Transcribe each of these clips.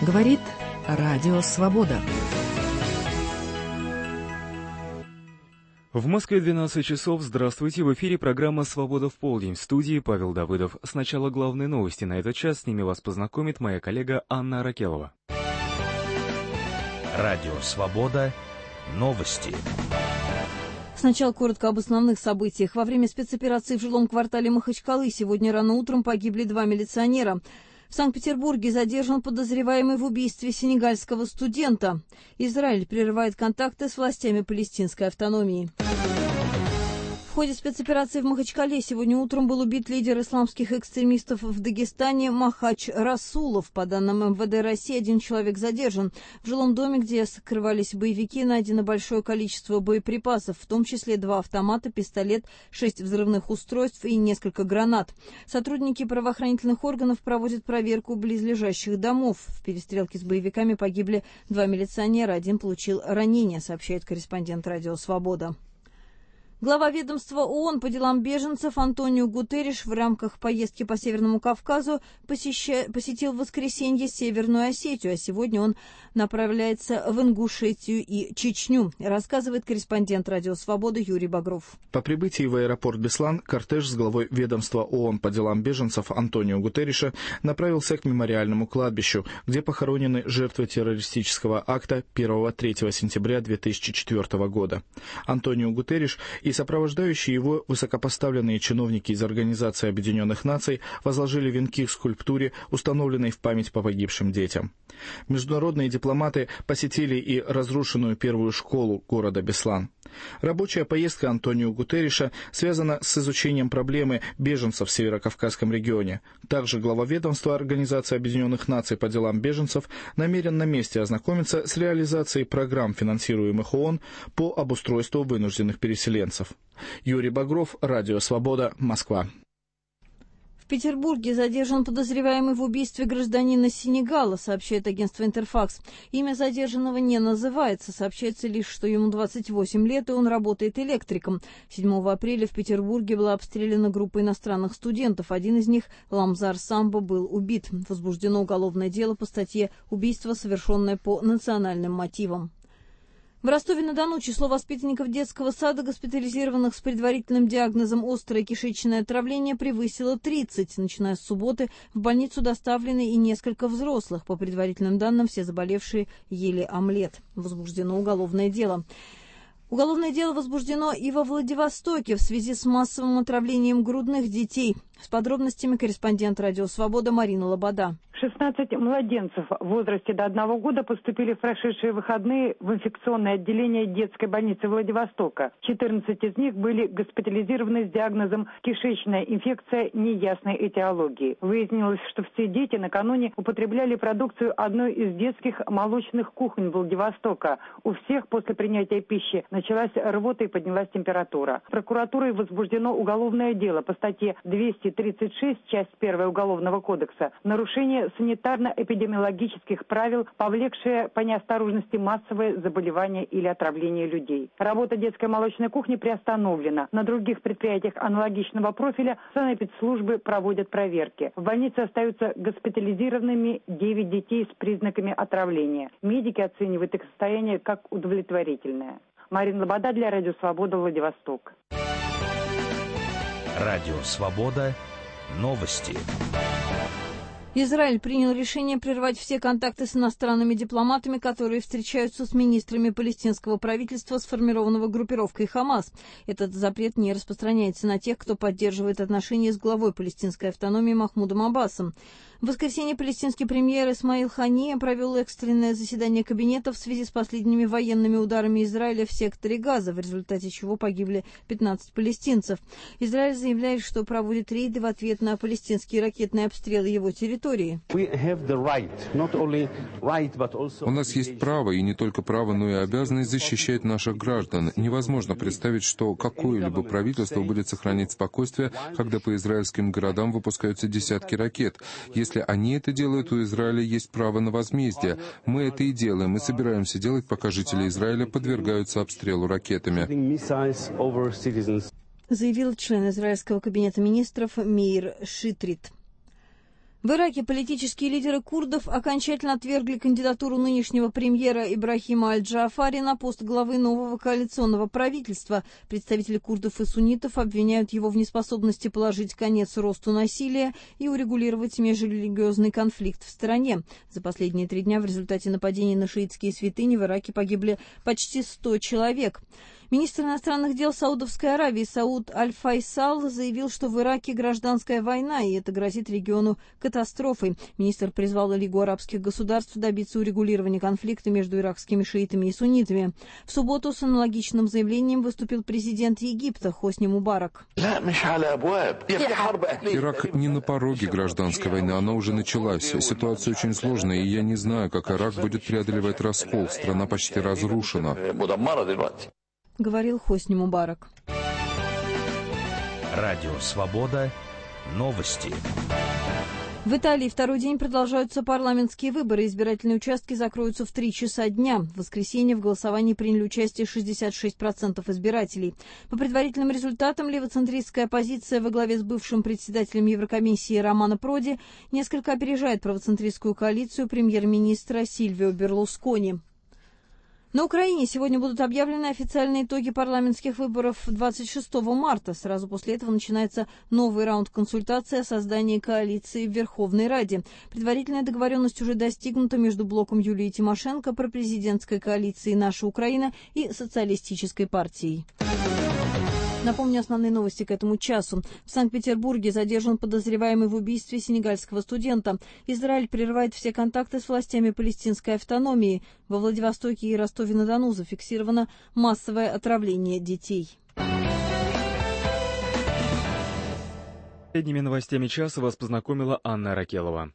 говорит Радио Свобода. В Москве 12 часов. Здравствуйте. В эфире программа «Свобода в полдень». В студии Павел Давыдов. Сначала главные новости на этот час. С ними вас познакомит моя коллега Анна Аракелова. Радио «Свобода». Новости. Сначала коротко об основных событиях. Во время спецоперации в жилом квартале Махачкалы сегодня рано утром погибли 2 милиционера. В Санкт-Петербурге задержан подозреваемый в убийстве сенегальского студента. Израиль прерывает контакты с властями палестинской автономии. В ходе спецоперации в Махачкале сегодня утром был убит лидер исламских экстремистов в Дагестане Махач Расулов. По данным МВД России, 1 человек задержан. В жилом доме, где скрывались боевики, найдено большое количество боеприпасов, в том числе 2 автомата, пистолет, 6 взрывных устройств и несколько гранат. Сотрудники правоохранительных органов проводят проверку близлежащих домов. В перестрелке с боевиками погибли 2 милиционера, 1 получил ранение, сообщает корреспондент «Радио Свобода». Глава ведомства ООН по делам беженцев Антонио Гутерриш в рамках поездки по Северному Кавказу посетил в воскресенье Северную Осетию, а сегодня он направляется в Ингушетию и Чечню, рассказывает корреспондент «Радио Свобода» Юрий Багров. По прибытии в аэропорт Беслан кортеж с главой ведомства ООН по делам беженцев Антонио Гутерриша направился к мемориальному кладбищу, где похоронены жертвы террористического акта 1-3 сентября 2004 года. Антонио Гутерриш и сопровождающие его высокопоставленные чиновники из Организации Объединенных Наций возложили венки к скульптуре, установленной в память по погибшим детям. Международные дипломаты посетили и разрушенную первую школу города Беслан. Рабочая поездка Антонио Гутерриша связана с изучением проблемы беженцев в Северокавказском регионе. Также глава ведомства Организации Объединенных Наций по делам беженцев намерен на месте ознакомиться с реализацией программ, финансируемых ООН по обустройству вынужденных переселенцев. Юрий Багров, Радио Свобода, Москва. В Петербурге задержан подозреваемый в убийстве гражданина Сенегала, сообщает агентство «Интерфакс». Имя задержанного не называется, сообщается лишь, что ему 28 лет и он работает электриком. 7 апреля в Петербурге была обстреляна группа иностранных студентов. Один из них, Ламзар Самбо, был убит. Возбуждено уголовное дело по статье «Убийство, совершенное по национальным мотивам». В Ростове-на-Дону число воспитанников детского сада, госпитализированных с предварительным диагнозом острое кишечное отравление, превысило 30. Начиная с субботы в больницу доставлены и несколько взрослых. По предварительным данным, все заболевшие ели омлет. Возбуждено уголовное дело. Уголовное дело возбуждено и во Владивостоке в связи с массовым отравлением грудных детей. С подробностями корреспондент «Радио Свобода» Марина Лобода. 16 младенцев в возрасте до 1 года поступили в прошедшие выходные в инфекционное отделение детской больницы Владивостока. 14 из них были госпитализированы с диагнозом кишечная инфекция неясной этиологии. Выяснилось, что все дети накануне употребляли продукцию одной из детских молочных кухонь Владивостока. У всех после принятия пищи началась рвота и поднялась температура. Прокуратурой возбуждено уголовное дело по статье 236, часть 1 Уголовного кодекса, нарушение санитарно-эпидемиологических правил, повлекшее по неосторожности массовое заболевание или отравление людей. Работа детской молочной кухни приостановлена. На других предприятиях аналогичного профиля санэпидслужбы проводят проверки. В больнице остаются госпитализированными 9 детей с признаками отравления. Медики оценивают их состояние как удовлетворительное. Марина Лобода для Радио Свобода, Владивосток. Радио Свобода. Новости. Израиль принял решение прервать все контакты с иностранными дипломатами, которые встречаются с министрами палестинского правительства, сформированного группировкой «Хамас». Этот запрет не распространяется на тех, кто поддерживает отношения с главой палестинской автономии Махмудом Аббасом. В воскресенье палестинский премьер Исмаил Хания провел экстренное заседание кабинета в связи с последними военными ударами Израиля в секторе Газа, в результате чего погибли 15 палестинцев. Израиль заявляет, что проводит рейды в ответ на палестинские ракетные обстрелы его территории. У нас есть право, и не только право, но и обязанность защищать наших граждан. Невозможно представить, что какое-либо правительство будет сохранять спокойствие, когда по израильским городам выпускаются десятки ракет. Если они это делают, у Израиля есть право на возмездие. Мы это и делаем, и собираемся делать, пока жители Израиля подвергаются обстрелу ракетами. Заявил член израильского кабинета министров Меир Шитрит. В Ираке политические лидеры курдов окончательно отвергли кандидатуру нынешнего премьера Ибрахима Аль-Джаафари на пост главы нового коалиционного правительства. Представители курдов и суннитов обвиняют его в неспособности положить конец росту насилия и урегулировать межрелигиозный конфликт в стране. За последние 3 дня в результате нападений на шиитские святыни в Ираке погибли почти 100 человек. Министр иностранных дел Саудовской Аравии Сауд Аль-Файсал заявил, что в Ираке гражданская война, и это грозит региону катастрофой. Министр призвал Лигу арабских государств добиться урегулирования конфликта между иракскими шиитами и суннитами. В субботу с аналогичным заявлением выступил президент Египта Хосни Мубарак. Ирак не на пороге гражданской войны, она уже началась. Ситуация очень сложная, и я не знаю, как Ирак будет преодолевать раскол. Страна почти разрушена. Говорил Хосни Мубарак. Радио «Свобода». Новости. В Италии второй день продолжаются парламентские выборы. Избирательные участки закроются в 3 часа дня. В воскресенье в голосовании приняли участие 66% избирателей. По предварительным результатам левоцентристская оппозиция во главе с бывшим председателем Еврокомиссии Романо Проди несколько опережает правоцентристскую коалицию премьер-министра Сильвио Берлускони. На Украине сегодня будут объявлены официальные итоги парламентских выборов 26 марта. Сразу после этого начинается новый раунд консультаций о создании коалиции в Верховной Раде. Предварительная договоренность уже достигнута между блоком Юлии Тимошенко, пропрезидентской коалицией «Наша Украина» и социалистической партией. Напомню основные новости к этому часу. В Санкт-Петербурге задержан подозреваемый в убийстве сенегальского студента. Израиль прерывает все контакты с властями палестинской автономии. Во Владивостоке и Ростове-на-Дону зафиксировано массовое отравление детей. Последними новостями часа вас познакомила Анна Ракелова.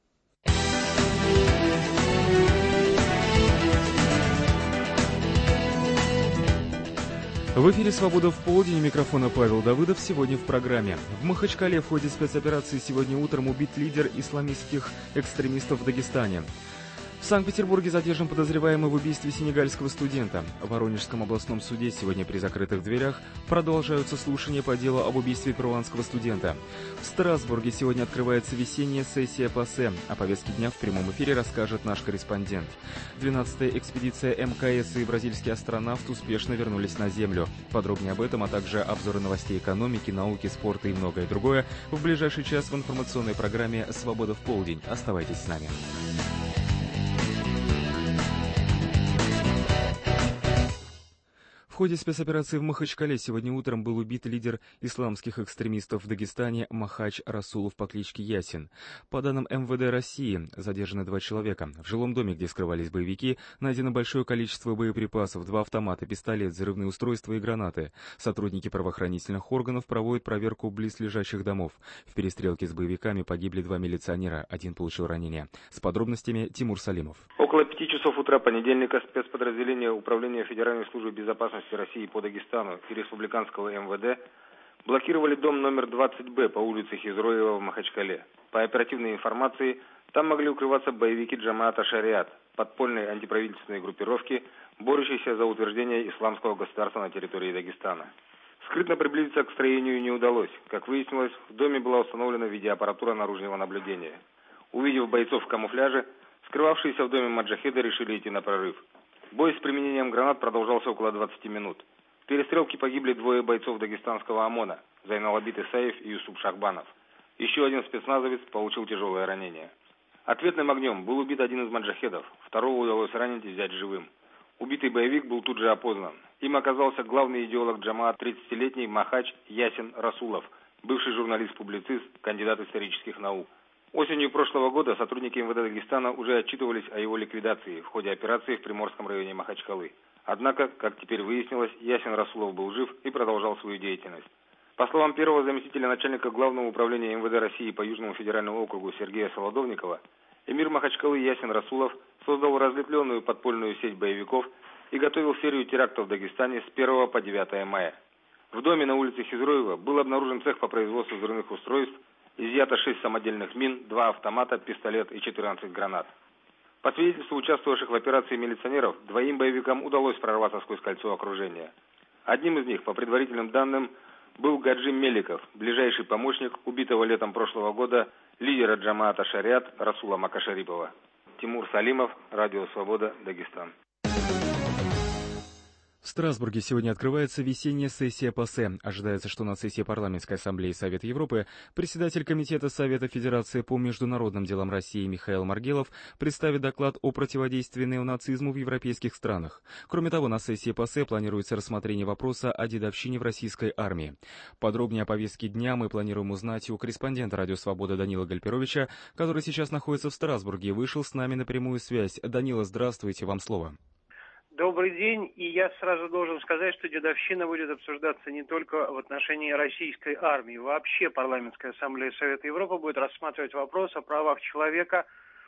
В эфире «Свобода в полдень», у микрофона Павел Давыдов. Сегодня в программе. В Махачкале в ходе спецоперации сегодня утром убит лидер исламистских экстремистов в Дагестане. В Санкт-Петербурге задержан подозреваемый в убийстве сенегальского студента. В Воронежском областном суде сегодня при закрытых дверях продолжаются слушания по делу об убийстве перуанского студента. В Страсбурге сегодня открывается весенняя сессия ПАСЕ. О повестке дня в прямом эфире расскажет наш корреспондент. 12-я экспедиция МКС и бразильский астронавт успешно вернулись на Землю. Подробнее об этом, а также обзоры новостей экономики, науки, спорта и многое другое в ближайший час в информационной программе «Свобода в полдень». Оставайтесь с нами. В ходе спецоперации в Махачкале сегодня утром был убит лидер исламских экстремистов в Дагестане Махач Расулов по кличке Ясин. По данным МВД России, задержаны 2 человека. В жилом доме, где скрывались боевики, найдено большое количество боеприпасов, 2 автомата, пистолет, взрывные устройства и гранаты. Сотрудники правоохранительных органов проводят проверку близлежащих домов. В перестрелке с боевиками погибли 2 милиционера, 1 получил ранение. С подробностями Тимур Салимов. Около 5 часов утра понедельника спецподразделения Управления Федеральной службы безопасности России по Дагестану и республиканского МВД блокировали дом номер 20Б по улице Хизроева в Махачкале. По оперативной информации, там могли укрываться боевики Джамаата Шариат, подпольной антиправительственной группировки, борющейся за утверждение исламского государства на территории Дагестана. Скрытно приблизиться к строению не удалось. Как выяснилось, в доме была установлена видеоаппаратура наружного наблюдения. Увидев бойцов в камуфляже, скрывавшиеся в доме маджахеды решили идти на прорыв. Бой с применением гранат продолжался около 20 минут. В перестрелке погибли 2 бойцов дагестанского ОМОНа – Зайналабит Исаев и Юсуп Шахбанов. Еще 1 спецназовец получил тяжелое ранение. Ответным огнем был убит 1 из маджахедов, 2-го удалось ранить и взять живым. Убитый боевик был тут же опознан. Им оказался главный идеолог Джамаат, 30-летний Махач Ясин Расулов, бывший журналист-публицист, кандидат исторических наук. Осенью прошлого года сотрудники МВД Дагестана уже отчитывались о его ликвидации в ходе операции в Приморском районе Махачкалы. Однако, как теперь выяснилось, Ясин Расулов был жив и продолжал свою деятельность. По словам первого заместителя начальника Главного управления МВД России по Южному федеральному округу Сергея Солодовникова, эмир Махачкалы Ясин Расулов создал разветвленную подпольную сеть боевиков и готовил серию терактов в Дагестане с 1 по 9 мая. В доме на улице Хизроева был обнаружен цех по производству взрывных устройств, изъято 6 самодельных мин, 2 автомата, пистолет и 14 гранат. По свидетельству участвовавших в операции милиционеров, 2 боевикам удалось прорваться сквозь кольцо окружения. Одним из них, по предварительным данным, был Гаджи Меликов, ближайший помощник убитого летом прошлого года лидера Джамаата Шариат Расула Макашарипова. Тимур Салимов, Радио Свобода, Дагестан. В Страсбурге сегодня открывается весенняя сессия ПАСЕ. Ожидается, что на сессии Парламентской ассамблеи Совета Европы председатель Комитета Совета Федерации по международным делам России Михаил Маргелов представит доклад о противодействии неонацизму в европейских странах. Кроме того, на сессии ПАСЕ планируется рассмотрение вопроса о дедовщине в российской армии. Подробнее о повестке дня мы планируем узнать у корреспондента Радио Свобода Данила Гальперовича, который сейчас находится в Страсбурге и вышел с нами на прямую связь. Данила, здравствуйте, вам слово. Добрый день, и я сразу должен сказать, что дедовщина будет обсуждаться не только в отношении российской армии. Вообще Парламентская ассамблея Совета Европы будет рассматривать вопрос о правах человека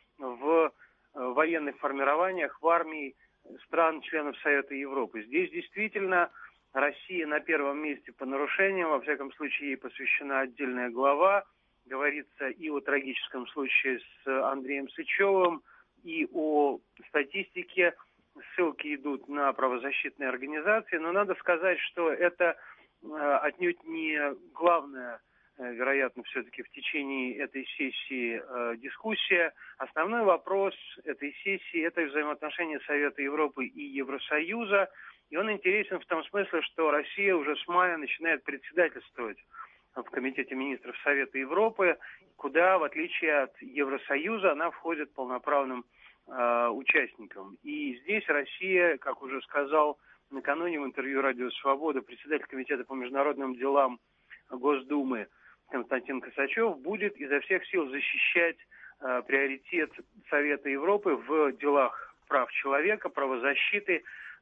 в военных формированиях, в армии стран-членов Совета Европы. Здесь действительно Россия на первом месте по нарушениям, во всяком случае ей посвящена отдельная глава. Говорится и о трагическом случае с Андреем Сычевым, и о статистике. Ссылки идут на правозащитные организации, но надо сказать, что это отнюдь не главная, вероятно, все-таки в течение этой сессии дискуссия. Основной вопрос этой сессии – это взаимоотношения Совета Европы и Евросоюза, и он интересен в том смысле, что Россия уже с мая начинает председательствовать в Комитете министров Совета Европы, куда, в отличие от Евросоюза, она входит полноправным участникам. И здесь Россия, как уже сказал накануне в интервью «Радио Свобода» председатель Комитета по международным делам Госдумы Константин Косачев, будет изо всех сил защищать приоритет Совета Европы в делах прав человека, правозащиты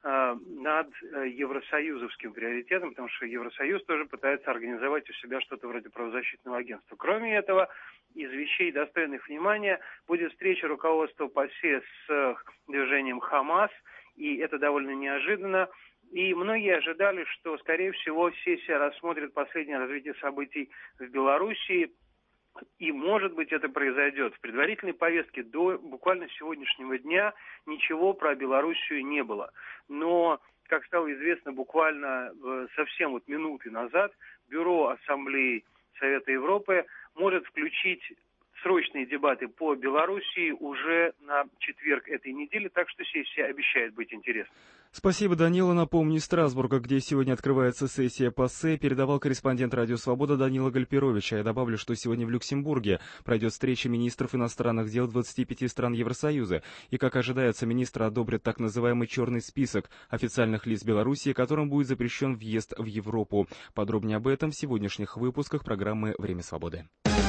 над евросоюзовским приоритетом, потому что Евросоюз тоже пытается организовать у себя что-то вроде правозащитного агентства. Кроме этого, из вещей, достойных внимания, будет встреча руководства ПАСЕ с движением «Хамас», и это довольно неожиданно. И многие ожидали, что, скорее всего, сессия рассмотрит последнее развитие событий в Белоруссии, и, может быть, это произойдет. В предварительной повестке до буквально сегодняшнего дня ничего про Белоруссию не было. Но, как стало известно буквально совсем минуты назад, Бюро Ассамблеи Совета Европы может включить срочные дебаты по Белоруссии уже на четверг этой недели, так что сессия обещает быть интересной. Спасибо, Данила. Напомню, из Страсбурга, где сегодня открывается сессия ПАСЕ, передавал корреспондент Радио Свобода Данила Гальперович. А я добавлю, что сегодня в Люксембурге пройдет встреча министров иностранных дел 25 стран Евросоюза. И, как ожидается, министры одобрят так называемый черный список официальных лиц Белоруссии, которым будет запрещен въезд в Европу. Подробнее об этом в сегодняшних выпусках программы «Время свободы».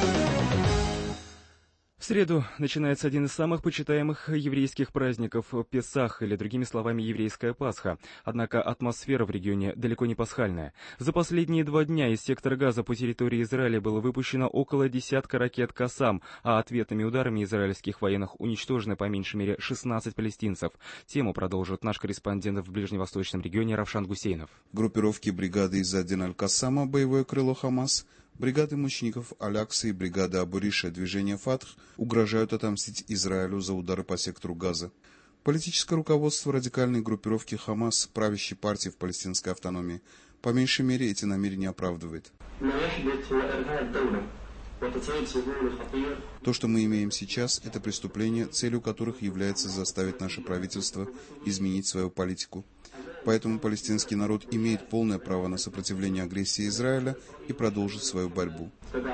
В среду начинается один из самых почитаемых еврейских праздников – Песах, или, другими словами, еврейская Пасха. Однако атмосфера в регионе далеко не пасхальная. За последние 2 дня из сектора Газа по территории Израиля было выпущено около десятка ракет «Кассам», а ответными ударами израильских военных уничтожено по меньшей мере 16 палестинцев. Тему продолжит наш корреспондент в ближневосточном регионе Равшан Гусейнов. Группировки бригады Иззадин Аль-Кассама, боевое крыло Хамас, бригады мучеников Аль-Аксы и бригада Абу-Риша движения Фатх угрожают отомстить Израилю за удары по сектору Газа. Политическое руководство радикальной группировки Хамас, правящей партии в палестинской автономии, по меньшей мере эти намерения оправдывает. То, что мы имеем сейчас, это преступления, целью которых является заставить наше правительство изменить свою политику. Поэтому палестинский народ имеет полное право на сопротивление агрессии Израиля и продолжит свою борьбу,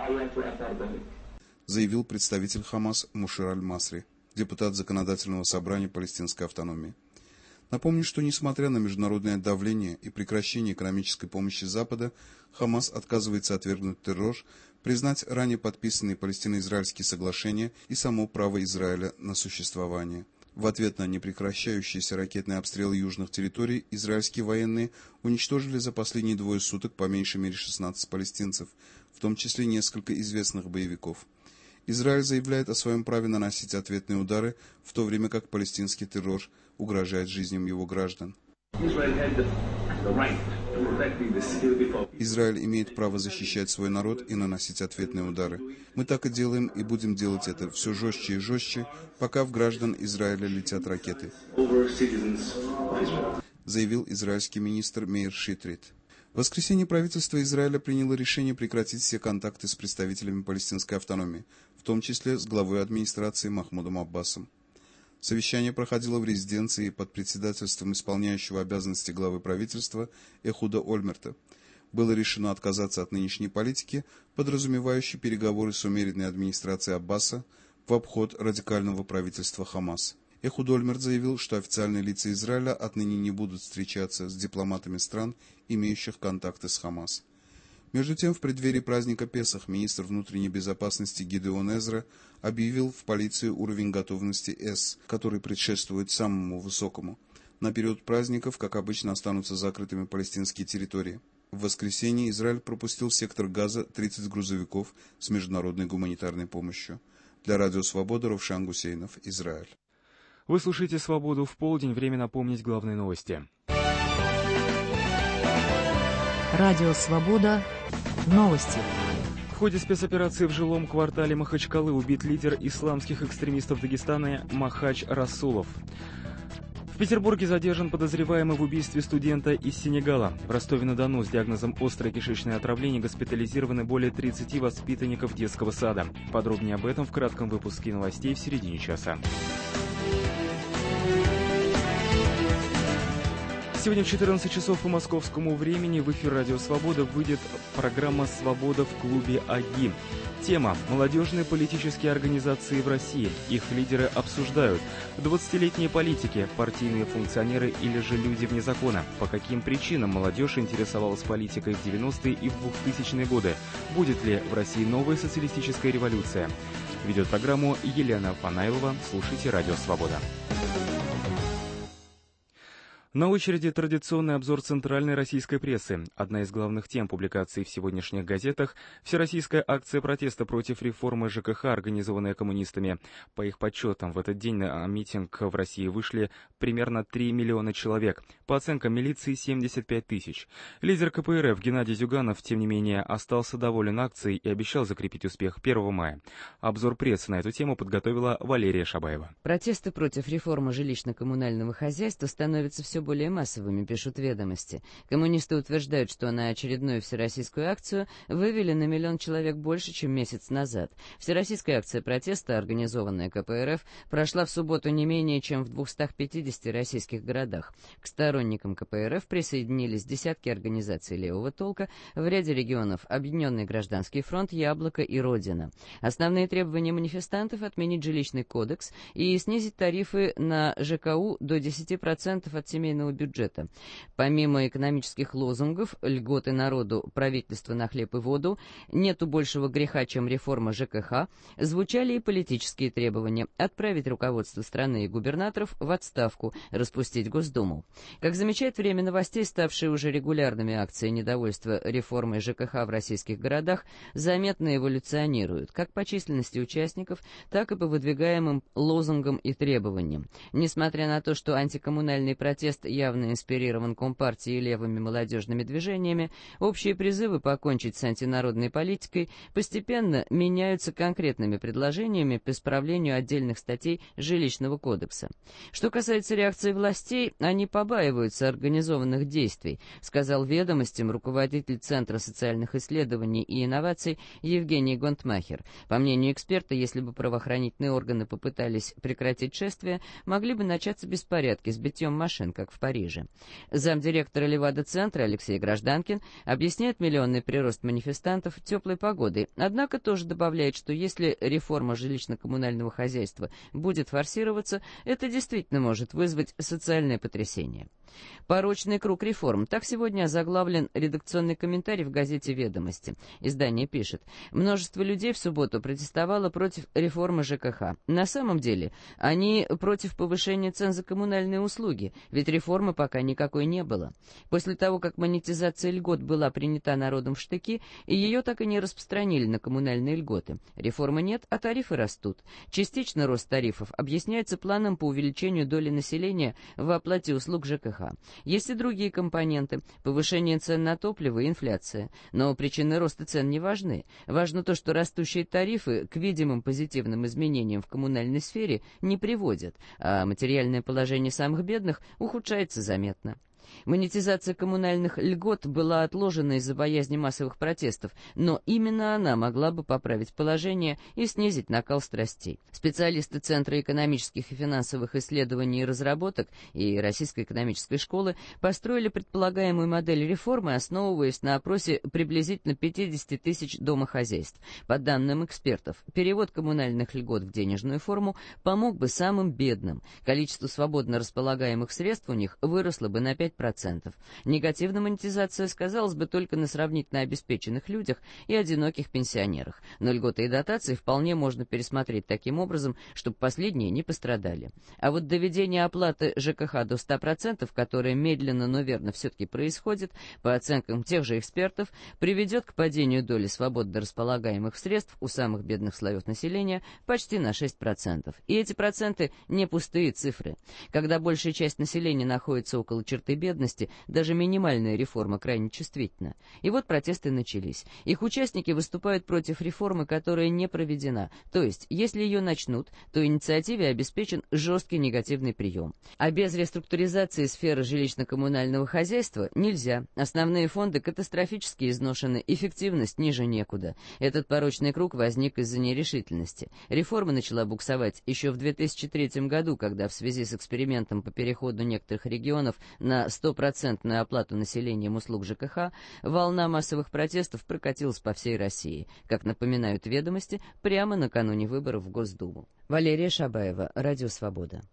заявил представитель Хамас Мушир Аль-Масри, депутат Законодательного собрания палестинской автономии. Напомню, что несмотря на международное давление и прекращение экономической помощи Запада, Хамас отказывается отвергнуть террор, признать ранее подписанные палестино-израильские соглашения и само право Израиля на существование. В ответ на непрекращающиеся ракетные обстрелы южных территорий израильские военные уничтожили за последние 2 суток по меньшей мере 16 палестинцев, в том числе несколько известных боевиков. Израиль заявляет о своем праве наносить ответные удары, в то время как палестинский террор угрожает жизням его граждан. Израиль имеет право защищать свой народ и наносить ответные удары. Мы так и делаем и будем делать это все жестче и жестче, пока в граждан Израиля летят ракеты, заявил израильский министр Меир Шитрит. В воскресенье правительство Израиля приняло решение прекратить все контакты с представителями палестинской автономии, в том числе с главой администрации Махмудом Аббасом. Совещание проходило в резиденции под председательством исполняющего обязанности главы правительства Эхуда Ольмерта. Было решено отказаться от нынешней политики, подразумевающей переговоры с умеренной администрацией Аббаса в обход радикального правительства Хамас. Эхуд Ольмерт заявил, что официальные лица Израиля отныне не будут встречаться с дипломатами стран, имеющих контакты с Хамас. Между тем, в преддверии праздника Песах министр внутренней безопасности Гидеон Эзра объявил в полиции уровень готовности С, который предшествует самому высокому. На период праздников, как обычно, останутся закрытыми палестинские территории. В воскресенье Израиль пропустил в сектор Газа 30 грузовиков с международной гуманитарной помощью. Для Радио Свобода Ровшан Гусейнов, Израиль. Вы слушаете «Свободу в полдень». Время напомнить главные новости. Радио «Свобода». Новости. В ходе спецоперации в жилом квартале Махачкалы убит лидер исламских экстремистов Дагестана Махач Расулов. В Петербурге задержан подозреваемый в убийстве студента из Сенегала. В Ростове-на-Дону с диагнозом «острое кишечное отравление» госпитализированы более 30 воспитанников детского сада. Подробнее об этом в кратком выпуске новостей в середине часа. Сегодня в 14 часов по московскому времени в эфир «Радио Свобода» выйдет программа «Свобода в клубе АГИ». Тема «Молодежные политические организации в России». Их лидеры обсуждают 20-летние политики, партийные функционеры или же люди вне закона. По каким причинам молодежь интересовалась политикой в 90-е и в 2000-е годы? Будет ли в России новая социалистическая революция? Ведет программу Елена Панайлова. Слушайте «Радио Свобода». На очереди традиционный обзор центральной российской прессы. Одна из главных тем публикаций в сегодняшних газетах – всероссийская акция протеста против реформы ЖКХ, организованная коммунистами. По их подсчетам, в этот день на митинг в России вышли примерно 3 миллиона человек. По оценкам милиции – 75 тысяч. Лидер КПРФ Геннадий Зюганов, тем не менее, остался доволен акцией и обещал закрепить успех 1 мая. Обзор прессы на эту тему подготовила Валерия Шабаева. Протесты против реформы жилищно-коммунального хозяйства становятся все более массовыми, пишут «Ведомости». Коммунисты утверждают, что на очередную всероссийскую акцию вывели на 1 миллион человек больше, чем месяц назад. Всероссийская акция протеста, организованная КПРФ, прошла в субботу не менее чем в 250 российских городах. К сторонникам КПРФ присоединились десятки организаций левого толка, в ряде регионов Объединенный гражданский фронт, Яблоко и Родина. Основные требования манифестантов — отменить жилищный кодекс и снизить тарифы на ЖКУ до 10% от семейного бюджета. Помимо экономических лозунгов «Льготы народу», «Правительство на хлеб и воду», «Нету большего греха, чем реформа ЖКХ», звучали и политические требования — отправить руководство страны и губернаторов в отставку, распустить Госдуму. Как замечает «Время новостей», ставшие уже регулярными акции недовольства реформой ЖКХ в российских городах заметно эволюционируют, как по численности участников, так и по выдвигаемым лозунгам и требованиям. Несмотря на то, что антикоммунальный протест явно инспирирован Компартией и левыми молодежными движениями, общие призывы покончить с антинародной политикой постепенно меняются конкретными предложениями по исправлению отдельных статей Жилищного кодекса. Что касается реакции властей, они побаиваются организованных действий, сказал «Ведомостям» руководитель Центра социальных исследований и инноваций Евгений Гонтмахер. По мнению эксперта, если бы правоохранительные органы попытались прекратить шествие, могли бы начаться беспорядки с битьем машин, как в Париже. Замдиректора Левада-центра Алексей Гражданкин объясняет миллионный прирост манифестантов теплой погодой, однако тоже добавляет, что если реформа жилищно-коммунального хозяйства будет форсироваться, это действительно может вызвать социальное потрясение. «Порочный круг реформ». Так сегодня озаглавлен редакционный комментарий в газете «Ведомости». Издание пишет: множество людей в субботу протестовало против реформы ЖКХ. На самом деле они против повышения цен за коммунальные услуги, ведь реформы пока никакой не было. После того, как монетизация льгот была принята народом в штыки, и ее так и не распространили на коммунальные льготы. Реформы нет, а тарифы растут. Частично рост тарифов объясняется планом по увеличению доли населения в оплате услуг ЖКХ. Есть и другие компоненты – повышение цен на топливо и инфляция. Но причины роста цен не важны. Важно то, что растущие тарифы к видимым позитивным изменениям в коммунальной сфере не приводят, а материальное положение самых бедных ухудшается заметно. Монетизация коммунальных льгот была отложена из-за боязни массовых протестов, но именно она могла бы поправить положение и снизить накал страстей. Специалисты Центра экономических и финансовых исследований и разработок и Российской экономической школы построили предполагаемую модель реформы, основываясь на опросе приблизительно 50 тысяч домохозяйств. По данным экспертов, перевод коммунальных льгот в денежную форму помог бы самым бедным. Количество свободно располагаемых средств у них выросло бы на 5%. Негативная монетизация сказалась бы только на сравнительно обеспеченных людях и одиноких пенсионерах. Но льготы и дотации вполне можно пересмотреть таким образом, чтобы последние не пострадали. А вот доведение оплаты ЖКХ до 100%, которое медленно, но верно все-таки происходит, по оценкам тех же экспертов, приведет к падению доли свободно располагаемых средств у самых бедных слоев населения почти на 6%. И эти проценты не пустые цифры. Когда большая часть населения находится около черты бедности, даже минимальная реформа крайне чувствительна. И вот протесты начались. Их участники выступают против реформы, которая не проведена. То есть, если ее начнут, то инициативе обеспечен жесткий негативный прием. А без реструктуризации сферы жилищно-коммунального хозяйства нельзя. Основные фонды катастрофически изношены, эффективность ниже некуда. Этот порочный круг возник из-за нерешительности. Реформа начала буксовать еще в 2003 году, когда в связи с экспериментом по переходу некоторых регионов на 100% оплату населением услуг ЖКХ, волна массовых протестов прокатилась по всей России, как напоминают «Ведомости», прямо накануне выборов в Госдуму. Валерия Шабаева, Радио Свобода.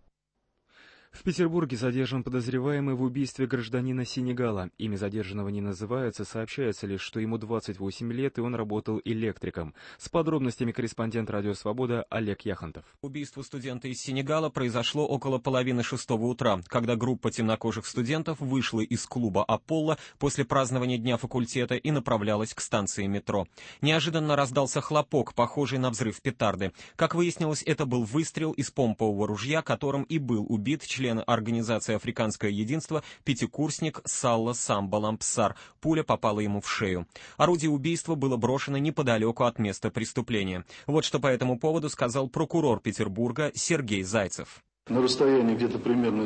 В Петербурге задержан подозреваемый в убийстве гражданина Сенегала. Имя задержанного не называется, сообщается лишь, что ему 28 лет и он работал электриком. С подробностями корреспондент «Радио Свобода» Олег Яхонтов. Убийство студента из Сенегала произошло около 5:30 утра, когда группа темнокожих студентов вышла из клуба «Аполло» после празднования Дня факультета и направлялась к станции метро. Неожиданно раздался хлопок, похожий на взрыв петарды. Как выяснилось, это был выстрел из помпового ружья, которым и был убит член организации «Африканское единство», пятикурсник Салла Самба Лампсар. Пуля попала ему в шею. Орудие убийства было брошено неподалеку от места преступления. Вот что по этому поводу сказал прокурор Петербурга Сергей Зайцев. На расстоянии где-то примерно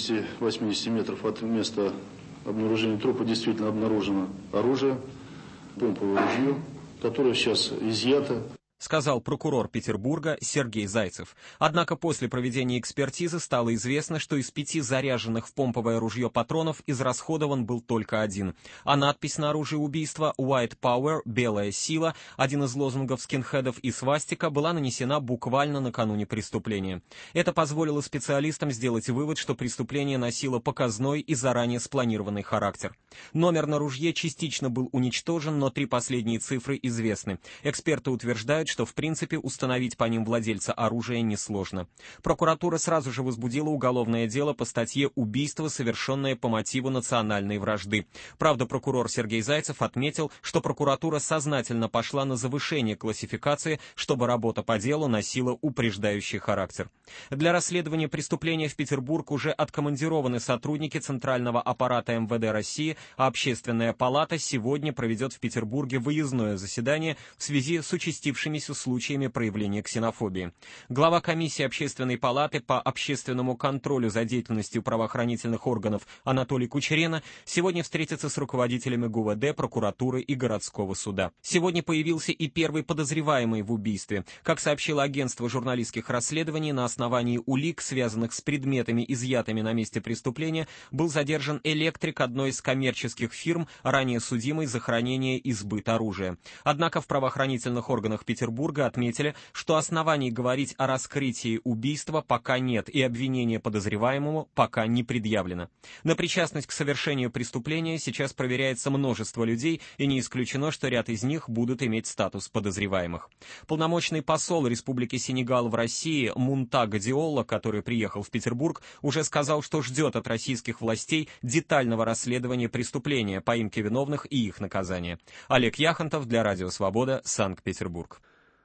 70-80 метров от места обнаружения трупа действительно обнаружено оружие, помповое ружье, которое сейчас изъято. Сказал прокурор Петербурга Сергей Зайцев. Однако после проведения экспертизы стало известно, что из 5 заряженных в помповое ружье патронов израсходован был только один. А надпись на оружии убийства «White Power» — «Белая сила», один из лозунгов скинхедов, и свастика была нанесена буквально накануне преступления. Это позволило специалистам сделать вывод, что преступление носило показной и заранее спланированный характер. Номер на ружье частично был уничтожен, но 3 последние цифры известны. Эксперты утверждают, что в принципе установить по ним владельца оружия несложно. Прокуратура сразу же возбудила уголовное дело по статье «Убийство, совершенное по мотиву национальной вражды». Правда, прокурор Сергей Зайцев отметил, что прокуратура сознательно пошла на завышение классификации, чтобы работа по делу носила упреждающий характер. Для расследования преступления в Петербург уже откомандированы сотрудники Центрального аппарата МВД России, а Общественная палата сегодня проведет в Петербурге выездное заседание в связи с участившимися случаями проявления ксенофобии. Глава комиссии Общественной палаты по общественному контролю за деятельностью правоохранительных органов Анатолий Кучерена сегодня встретится с руководителями ГУВД, прокуратуры и городского суда. Сегодня появился и первый подозреваемый в убийстве. Как сообщило агентство журналистских расследований, на основании улик, связанных с предметами, изъятыми на месте преступления, был задержан электрик одной из коммерческих фирм, ранее судимый за хранение и сбыт оружия. Однако в правоохранительных органах Петербурга отметили, что оснований говорить о раскрытии убийства пока нет, и обвинение подозреваемому пока не предъявлено. На причастность к совершению преступления сейчас проверяется множество людей, и не исключено, что ряд из них будут иметь статус подозреваемых. Полномочный посол Республики Сенегал в России Мунтага Диолла, который приехал в Петербург, уже сказал, что ждет от российских властей детального расследования преступления, поимки виновных и их наказания. Олег Яхонтов для Радио Свобода, Санкт-Петербург.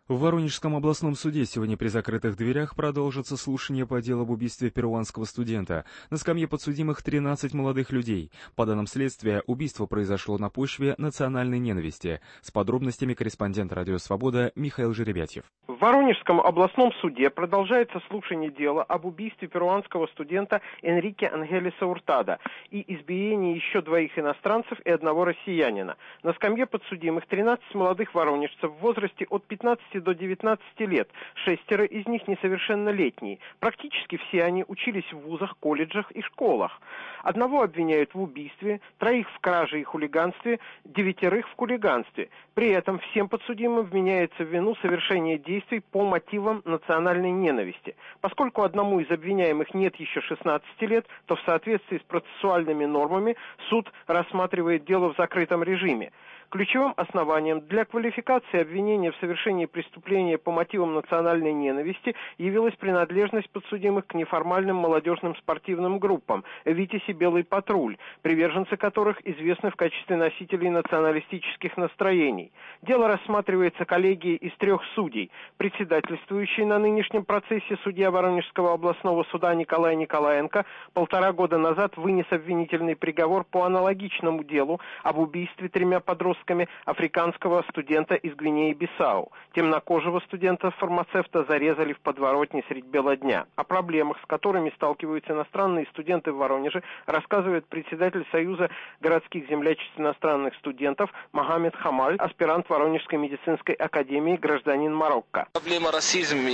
В Воронежском областном суде сегодня при закрытых дверях продолжится слушание по делу об убийстве перуанского студента. На скамье подсудимых 13 молодых людей. По данным следствия, убийство произошло на почве национальной ненависти. С подробностями корреспондент «Радио Свобода» Михаил Жеребятьев. В Воронежском областном суде продолжается слушание дела об убийстве перуанского студента Энрике Ангелеса Уртада и избиении еще 2 иностранцев и 1 россиянина. На скамье подсудимых 13 молодых воронежцев в возрасте от 15 до 19 лет, 6 из них несовершеннолетние. Практически все они учились в вузах, колледжах и школах. 1 обвиняют в убийстве, 3 в краже и хулиганстве, 9 в хулиганстве. При этом всем подсудимым вменяется в вину совершение действий по мотивам национальной ненависти. Поскольку одному из обвиняемых нет еще 16 лет, то в соответствии с процессуальными нормами суд рассматривает дело в закрытом режиме. Ключевым основанием для квалификации обвинения в совершении преступления по мотивам национальной ненависти явилась принадлежность подсудимых к неформальным молодежным спортивным группам «Витязь» и «Белый патруль», приверженцы которых известны в качестве носителей националистических настроений. Дело рассматривается коллегией из 3 судей. Председательствующий на нынешнем процессе судья Воронежского областного суда Николай Николаенко 1,5 года назад вынес обвинительный приговор по аналогичному делу об убийстве 3 подростками африканского студента из Гвинеи-Бисау. Темнокожего студента-фармацевта зарезали в подворотне средь бела дня. О проблемах, с которыми сталкиваются иностранные студенты в Воронеже, рассказывает председатель Союза городских землячеств иностранных студентов Мохаммед Хамаль, аспирант Воронежской медицинской академии, гражданин Марокко. Проблема расизма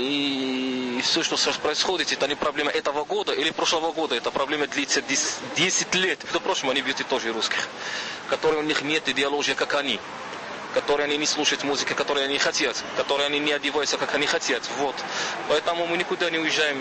и все, что сейчас происходит, это не проблема этого года или прошлого года. Эта проблема длится 10 лет. В прошлом они бьют тоже русских, которые у них нет идеологии, как они, которые они не слушают музыки, которые они хотят, которые они не одеваются, как они хотят. Вот. Поэтому мы никуда не уезжаем.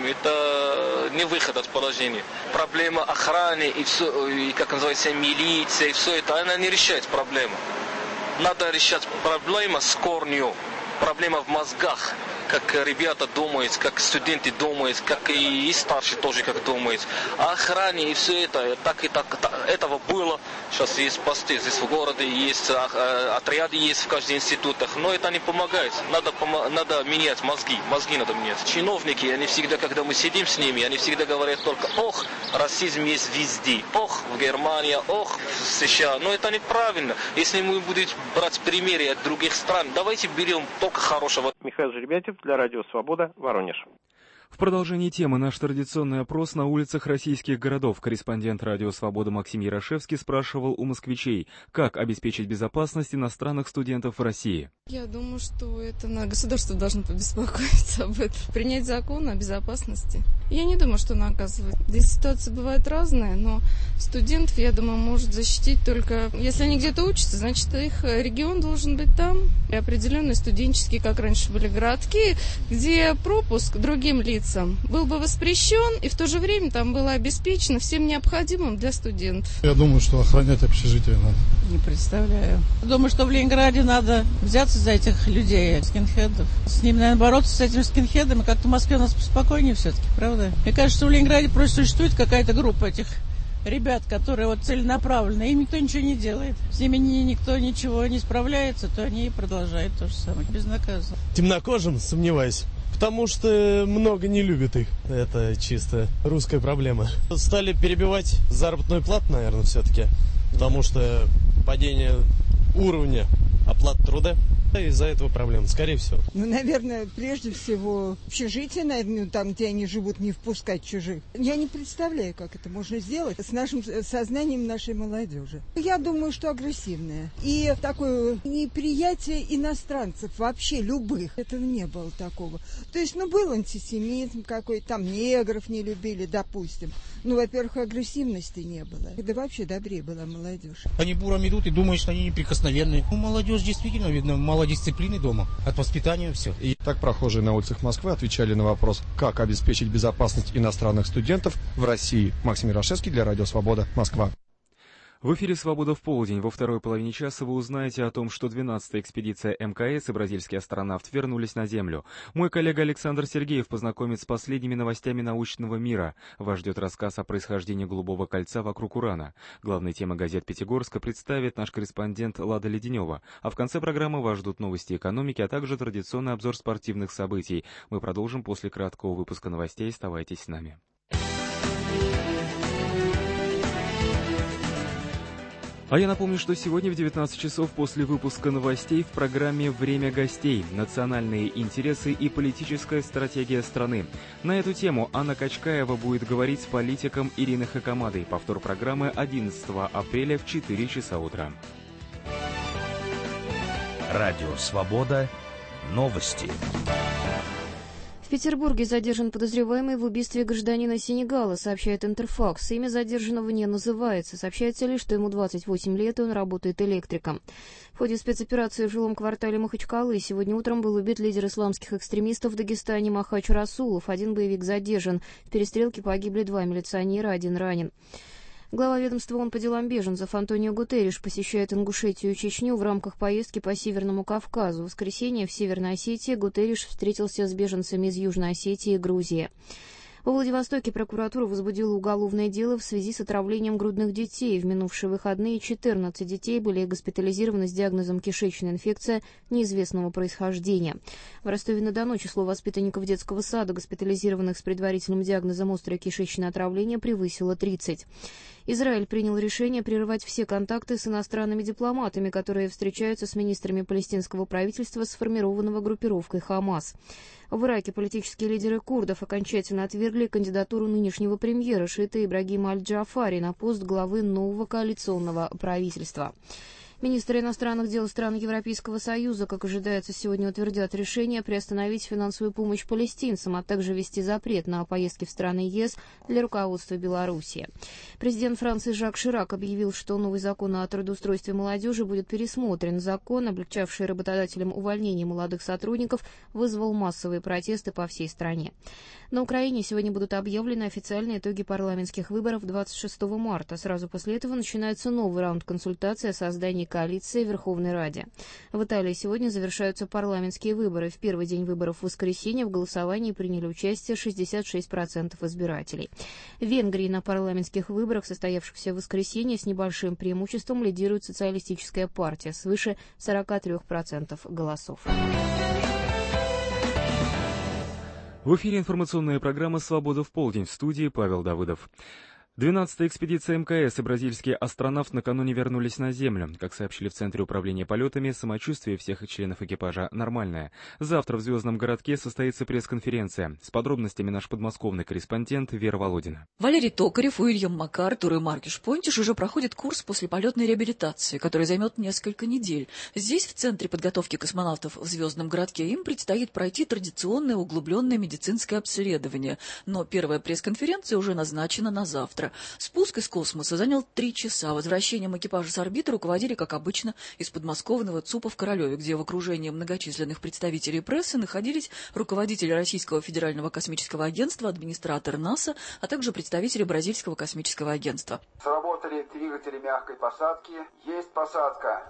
Это не выход от положения. Проблема охраны и все, и, как называется, милиция, и все это, она не решает проблему. Надо решать проблему с корнем. Проблема в мозгах. Как ребята думают, как студенты думают, как и старшие тоже как думают. А охране и все это, так и так, этого было. Сейчас есть посты здесь в городе, есть отряды есть в каждых институтах, но это не помогает. Надо менять мозги надо менять. Чиновники, они всегда, когда мы сидим с ними, они всегда говорят только: ох, расизм есть везде, ох, в Германии, ох, в США. Но это неправильно. Если мы будем брать примеры от других стран, давайте берем только хорошего. Михаил Жеребятьев для Радио Свобода, Воронеж. В продолжении темы наш традиционный опрос на улицах российских городов. Корреспондент «Радио Свобода» Максим Ярошевский спрашивал у москвичей, как обеспечить безопасность иностранных студентов в России. Я думаю, что это государство должно побеспокоиться об этом. Принять закон о безопасности. Я не думаю, что наказывать. Здесь ситуации бывают разные, но студентов, я думаю, может защитить только... Если они где-то учатся, значит, их регион должен быть там. И определенные студенческие, как раньше были городки, где пропуск другим лицам был бы воспрещен, и в то же время там было обеспечено всем необходимым для студентов. Я думаю, что охранять общежитие надо. Не представляю. Думаю, что в Ленинграде надо взяться за этих людей, скинхедов. С ними, наверное, бороться, с этими скинхедами. Как-то в Москве у нас поспокойнее все-таки, правда? Мне кажется, что в Ленинграде просто существует какая-то группа этих ребят, которые вот целенаправленно, им никто ничего не делает. С ними никто ничего не справляется, то они и продолжают то же самое, безнаказанно. Темнокожим сомневаюсь. Потому что много не любят их. Это чисто русская проблема. Стали перебивать заработную плату, наверное, все-таки. Потому что падение уровня оплаты труда. Из-за этого проблем, скорее всего. Наверное, прежде всего, общежитие, наверное, там, где они живут, не впускать чужих. Я не представляю, как это можно сделать с нашим сознанием нашей молодежи. Я думаю, что агрессивное. И такое неприятие иностранцев, вообще любых. Этого не было такого. То есть, был антисемизм какой-то, там негров не любили, допустим. Во-первых, агрессивности не было. Да вообще добрее была молодежь. Они буром идут и думают, что они неприкосновенные. Молодежь действительно, видно, мало дисциплины дома, от воспитания все. И так прохожие на улицах Москвы отвечали на вопрос, как обеспечить безопасность иностранных студентов в России. Максим Ярошевский для Радио Свобода, Москва. В эфире «Свобода в полдень». Во второй половине часа вы узнаете о том, что 12-я экспедиция МКС и бразильский астронавт вернулись на Землю. Мой коллега Александр Сергеев познакомит с последними новостями научного мира. Вас ждет рассказ о происхождении Голубого кольца вокруг Урана. Главные темы газет Пятигорска представит наш корреспондент Лада Леденева. А в конце программы вас ждут новости экономики, а также традиционный обзор спортивных событий. Мы продолжим после краткого выпуска новостей. Оставайтесь с нами. А я напомню, что сегодня в 19 часов после выпуска новостей в программе «Время гостей. Национальные интересы и политическая стратегия страны». На эту тему Анна Качкаева будет говорить с политиком Ириной Хакамадой. Повтор программы 11 апреля в 4 часа утра. Радио «Свобода». Новости. В Петербурге задержан подозреваемый в убийстве гражданина Сенегала, сообщает Интерфакс. Имя задержанного не называется. Сообщается лишь, что ему 28 лет, и он работает электриком. В ходе спецоперации в жилом квартале Махачкалы сегодня утром был убит лидер исламских экстремистов в Дагестане Махач Расулов. Один боевик задержан. В перестрелке погибли 2 милиционера, 1 ранен. Глава ведомства ООН по делам беженцев Антонио Гутерриш посещает Ингушетию и Чечню в рамках поездки по Северному Кавказу. В воскресенье в Северной Осетии Гутерриш встретился с беженцами из Южной Осетии и Грузии. Во Владивостоке прокуратура возбудила уголовное дело в связи с отравлением грудных детей. В минувшие выходные 14 детей были госпитализированы с диагнозом кишечная инфекция неизвестного происхождения. В Ростове-на-Дону число воспитанников детского сада, госпитализированных с предварительным диагнозом острое кишечное отравление, превысило 30. Израиль принял решение прерывать все контакты с иностранными дипломатами, которые встречаются с министрами палестинского правительства, сформированного группировкой «Хамас». В Ираке политические лидеры курдов окончательно отвергли кандидатуру нынешнего премьера шиита Ибрагима Аль-Джафари на пост главы нового коалиционного правительства. Министры иностранных дел стран Европейского Союза, как ожидается, сегодня утвердят решение приостановить финансовую помощь палестинцам, а также ввести запрет на поездки в страны ЕС для руководства Белоруссии. Президент Франции Жак Ширак объявил, что новый закон о трудоустройстве молодежи будет пересмотрен. Закон, облегчавший работодателям увольнение молодых сотрудников, вызвал массовые протесты по всей стране. На Украине сегодня будут объявлены официальные итоги парламентских выборов 26 марта. Сразу после этого начинается новый раунд консультаций о создании коалиции в Верховной Раде. В Италии сегодня завершаются парламентские выборы. В первый день выборов в воскресенье в голосовании приняли участие 66% избирателей. В Венгрии на парламентских выборах, состоявшихся в воскресенье, с небольшим преимуществом лидирует социалистическая партия, свыше 43% голосов. В эфире информационная программа «Свобода в полдень», в студии Павел Давыдов. 12-я экспедиция МКС и бразильский астронавт накануне вернулись на Землю. Как сообщили в Центре управления полетами, самочувствие всех членов экипажа нормальное. Завтра в Звездном городке состоится пресс-конференция. С подробностями наш подмосковный корреспондент Вера Володина. Валерий Токарев, Уильям МакАртур и Маркиш Понтиш уже проходят курс послеполетной реабилитации, который займет несколько недель. Здесь, в Центре подготовки космонавтов в Звездном городке, им предстоит пройти традиционное углубленное медицинское обследование. Но первая пресс-конференция уже назначена на завтра. Спуск из космоса занял 3 часа. Возвращением экипажа с орбиты руководили, как обычно, из подмосковного ЦУПа в Королеве, где в окружении многочисленных представителей прессы находились руководители Российского федерального космического агентства, администратор НАСА, а также представители Бразильского космического агентства. Сработали двигатели мягкой посадки. Есть посадка.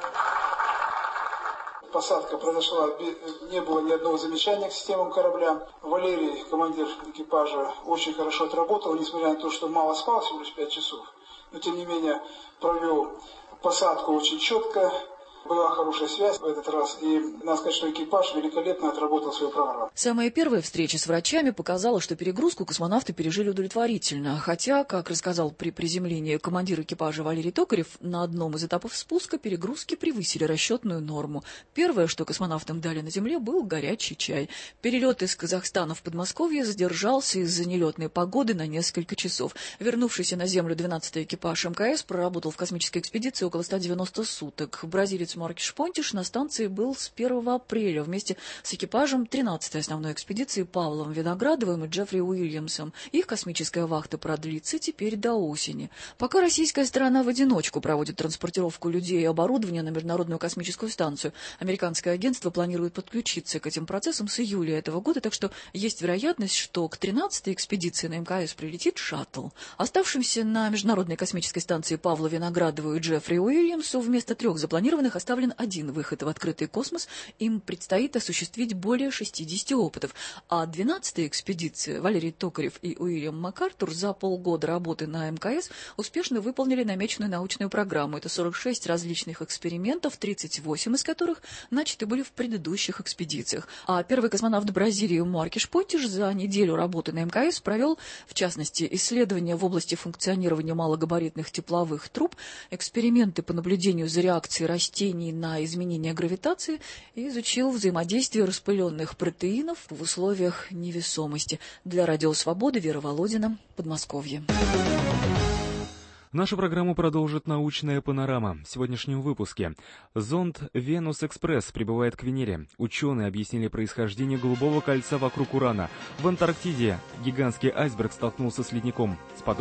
Посадка произошла, не было ни одного замечания к системам корабля. Валерий, командир экипажа, очень хорошо отработал, несмотря на то, что мало спал, всего лишь 5 часов. Но тем не менее провел посадку очень четко. Была хорошая связь в этот раз, и надо сказать, что экипаж великолепно отработал свою программу. Самая первая встреча с врачами показала, что перегрузку космонавты пережили удовлетворительно. Хотя, как рассказал при приземлении командир экипажа Валерий Токарев, на одном из этапов спуска перегрузки превысили расчетную норму. Первое, что космонавтам дали на Земле, был горячий чай. Перелет из Казахстана в Подмосковье задержался из-за нелетной погоды на несколько часов. Вернувшийся на Землю 12-й экипаж МКС проработал в космической экспедиции около 190 суток. Бразилец американец Маркиш Понтиш на станции был с 1 апреля вместе с экипажем 13-й основной экспедиции Павлом Виноградовым и Джеффри Уильямсом. Их космическая вахта продлится теперь до осени. Пока российская сторона в одиночку проводит транспортировку людей и оборудования на Международную космическую станцию, американское агентство планирует подключиться к этим процессам с июля этого года, так что есть вероятность, что к 13-й экспедиции на МКС прилетит шаттл. Оставшимся на Международной космической станции Павлу Виноградову и Джеффри Уильямсу вместо 3 запланированных оставлен 1 выход в открытый космос. Им предстоит осуществить более 60 опытов. А 12-я экспедиция Валерий Токарев и Уильям МакАртур за полгода работы на МКС успешно выполнили намеченную научную программу. Это 46 различных экспериментов, 38 из которых начаты были в предыдущих экспедициях. А первый космонавт Бразилии Маркиш Понтиш за неделю работы на МКС провел, в частности, исследования в области функционирования малогабаритных тепловых труб, эксперименты по наблюдению за реакцией растений на изменение гравитации и изучил взаимодействие распыленных протеинов в условиях невесомости. Для Радио Свобода Вера Володина, Подмосковье. Нашу программу продолжит научная панорама. В сегодняшнем выпуске. Зонд «Венус-Экспресс» прибывает к Венере. Ученые объяснили происхождение голубого кольца вокруг Урана. В Антарктиде гигантский айсберг столкнулся с ледником.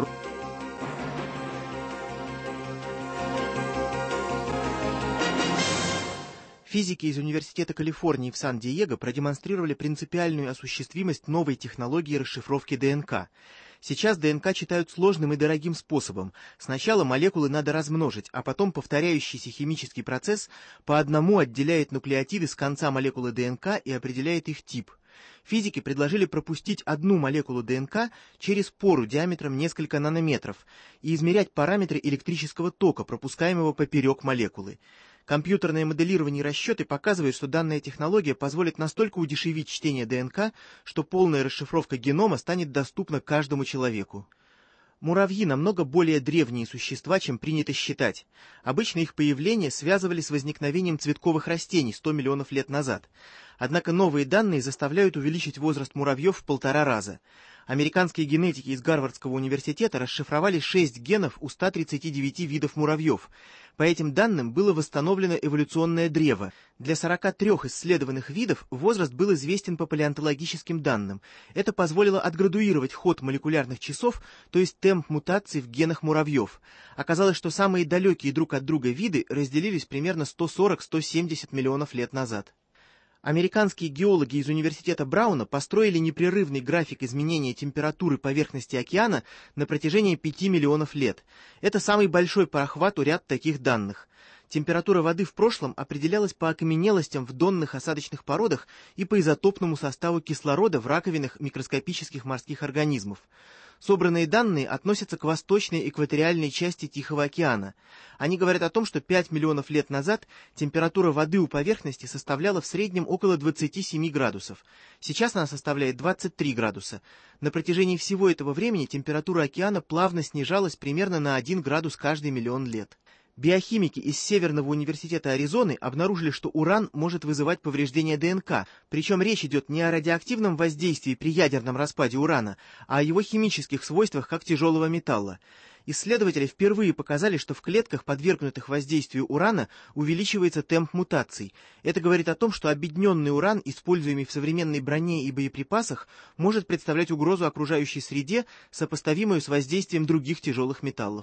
Физики из Университета Калифорнии в Сан-Диего продемонстрировали принципиальную осуществимость новой технологии расшифровки ДНК. Сейчас ДНК читают сложным и дорогим способом. Сначала молекулы надо размножить, а потом повторяющийся химический процесс по одному отделяет нуклеотиды с конца молекулы ДНК и определяет их тип. Физики предложили пропустить одну молекулу ДНК через пору диаметром несколько нанометров и измерять параметры электрического тока, пропускаемого поперек молекулы. Компьютерное моделирование и расчеты показывают, что данная технология позволит настолько удешевить чтение ДНК, что полная расшифровка генома станет доступна каждому человеку. Муравьи намного более древние существа, чем принято считать. Обычно их появление связывали с возникновением цветковых растений 100 миллионов лет назад. Однако новые данные заставляют увеличить возраст муравьев в 1,5 раза. Американские генетики из Гарвардского университета расшифровали 6 генов у 139 видов муравьев. По этим данным было восстановлено эволюционное древо. Для 43 исследованных видов возраст был известен по палеонтологическим данным. Это позволило отградуировать ход молекулярных часов, то есть темп мутаций в генах муравьев. Оказалось, что самые далекие друг от друга виды разделились примерно 140-170 миллионов лет назад. Американские геологи из университета Брауна построили непрерывный график изменения температуры поверхности океана на протяжении 5 миллионов лет. Это самый большой по охвату ряд таких данных. Температура воды в прошлом определялась по окаменелостям в донных осадочных породах и по изотопному составу кислорода в раковинах микроскопических морских организмов. Собранные данные относятся к восточной экваториальной части Тихого океана. Они говорят о том, что 5 миллионов лет назад температура воды у поверхности составляла в среднем около 27 градусов. Сейчас она составляет 23 градуса. На протяжении всего этого времени температура океана плавно снижалась примерно на 1 градус каждый миллион лет. Биохимики из Северного университета Аризоны обнаружили, что уран может вызывать повреждение ДНК, причем речь идет не о радиоактивном воздействии при ядерном распаде урана, а о его химических свойствах как тяжелого металла. Исследователи впервые показали, что в клетках, подвергнутых воздействию урана, увеличивается темп мутаций. Это говорит о том, что объединенный уран, используемый в современной броне и боеприпасах, может представлять угрозу окружающей среде, сопоставимую с воздействием других тяжелых металлов.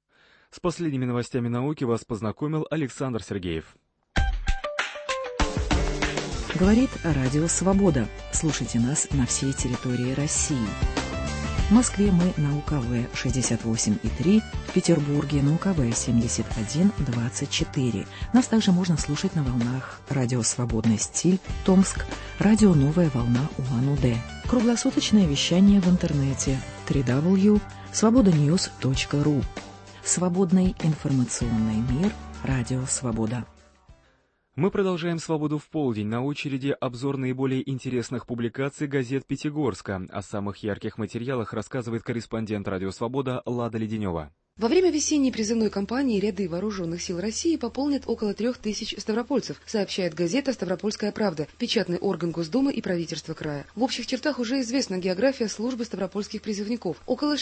С последними новостями науки вас познакомил Александр Сергеев. Говорит Радио Свобода. Слушайте нас на всей территории России. В Москве мы на УКВ 68,3, в Петербурге на УКВ 71,24. Нас также можно слушать на волнах Радио Свободный стиль, Томск, Радио Новая волна Улан-Удэ. Круглосуточное вещание в интернете www.svobodanews.ru. Свободный информационный мир. Радио Свобода. Мы продолжаем «Свободу в полдень». На очереди обзор наиболее интересных публикаций газет Пятигорска. О самых ярких материалах рассказывает корреспондент «Радио Свобода» Лада Леденева. Во время весенней призывной кампании ряды вооруженных сил России пополнят около 3000 ставропольцев, сообщает газета «Ставропольская правда», печатный орган Госдумы и правительства края. В общих чертах уже известна география службы ставропольских призывников. Около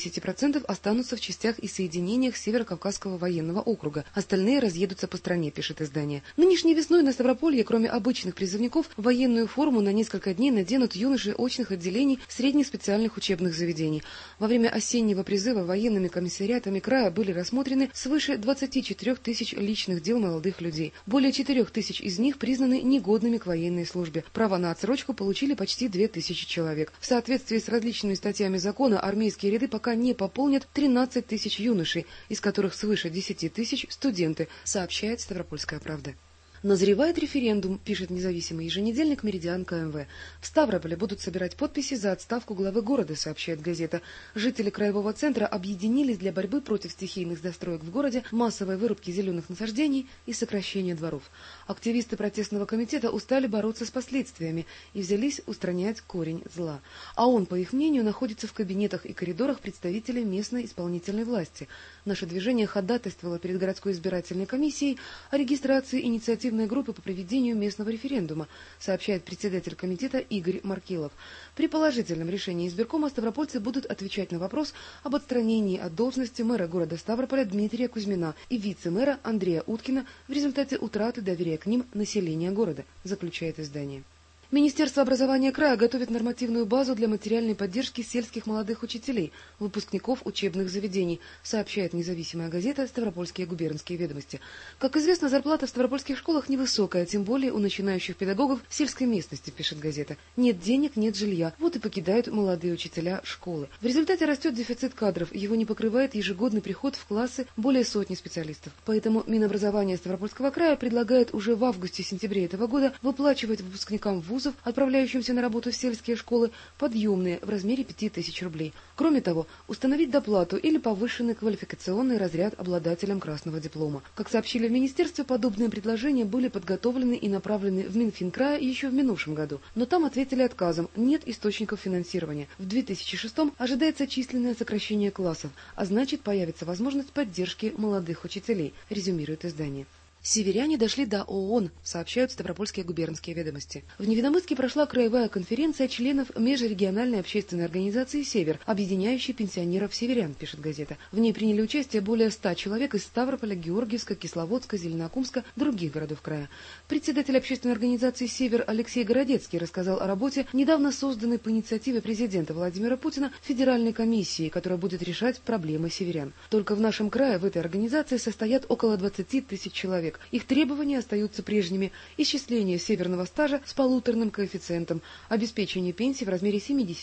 60% останутся в частях и соединениях Северо-Кавказского военного округа. Остальные разъедутся по стране, пишет издание. Нынешней весной на Ставрополье, кроме обычных призывников, военную форму на несколько дней наденут юноши очных отделений средних специальных учебных заведений. Во время осеннего призыва военными комиссариатами края были рассмотрены свыше 24 тысяч личных дел молодых людей. Более 4 тысяч из них признаны негодными к военной службе. Право на отсрочку получили почти 2000 человек. В соответствии с различными статьями закона армейские ряды пока не пополнят 13 тысяч юношей, из которых свыше 10 тысяч студенты, сообщает «Ставропольская правда». Назревает референдум, пишет независимый еженедельник «Меридиан КМВ». В Ставрополе будут собирать подписи за отставку главы города, сообщает газета. Жители краевого центра объединились для борьбы против стихийных застроек в городе, массовой вырубки зеленых насаждений и сокращения дворов. Активисты протестного комитета устали бороться с последствиями и взялись устранять корень зла. А он, по их мнению, находится в кабинетах и коридорах представителей местной исполнительной власти. Наше движение ходатайствовало перед городской избирательной комиссией о регистрации инициативной группы по проведению местного референдума, сообщает председатель комитета Игорь Маркелов. При положительном решении избиркома ставропольцы будут отвечать на вопрос об отстранении от должности мэра города Ставрополя Дмитрия Кузьмина и вице-мэра Андрея Уткина в результате утраты доверия к ним населения города, заключает издание. Министерство образования края готовит нормативную базу для материальной поддержки сельских молодых учителей, выпускников учебных заведений, сообщает независимая газета «Ставропольские губернские ведомости». Как известно, зарплата в ставропольских школах невысокая, тем более у начинающих педагогов в сельской местности, пишет газета. Нет денег, нет жилья, вот и покидают молодые учителя школы. В результате растет дефицит кадров, его не покрывает ежегодный приход в классы более сотни специалистов. Поэтому Минобразование Ставропольского края предлагает уже в августе-сентябре этого года выплачивать выпускникам вузов, отправляющимся на работу в сельские школы, подъемные в размере 5000 рублей. Кроме того, установить доплату или повышенный квалификационный разряд обладателям красного диплома. Как сообщили в министерстве, подобные предложения были подготовлены и направлены в Минфин края еще в минувшем году. Но там ответили отказом, нет источников финансирования. В 2006 ожидается численное сокращение классов, а значит появится возможность поддержки молодых учителей, резюмирует издание. Северяне дошли до ООН, сообщают Ставропольские губернские ведомости. В Невиномысске прошла краевая конференция членов межрегиональной общественной организации «Север», объединяющей пенсионеров северян, пишет газета. В ней приняли участие более 100 человек из Ставрополя, Георгиевска, Кисловодска, Зеленокумска, других городов края. Председатель общественной организации «Север» Алексей Городецкий рассказал о работе недавно созданной по инициативе президента Владимира Путина федеральной комиссии, которая будет решать проблемы северян. Только в нашем крае в этой организации состоят около 20 тысяч человек. Их требования остаются прежними: исчисление северного стажа с полуторным коэффициентом, обеспечение пенсий в размере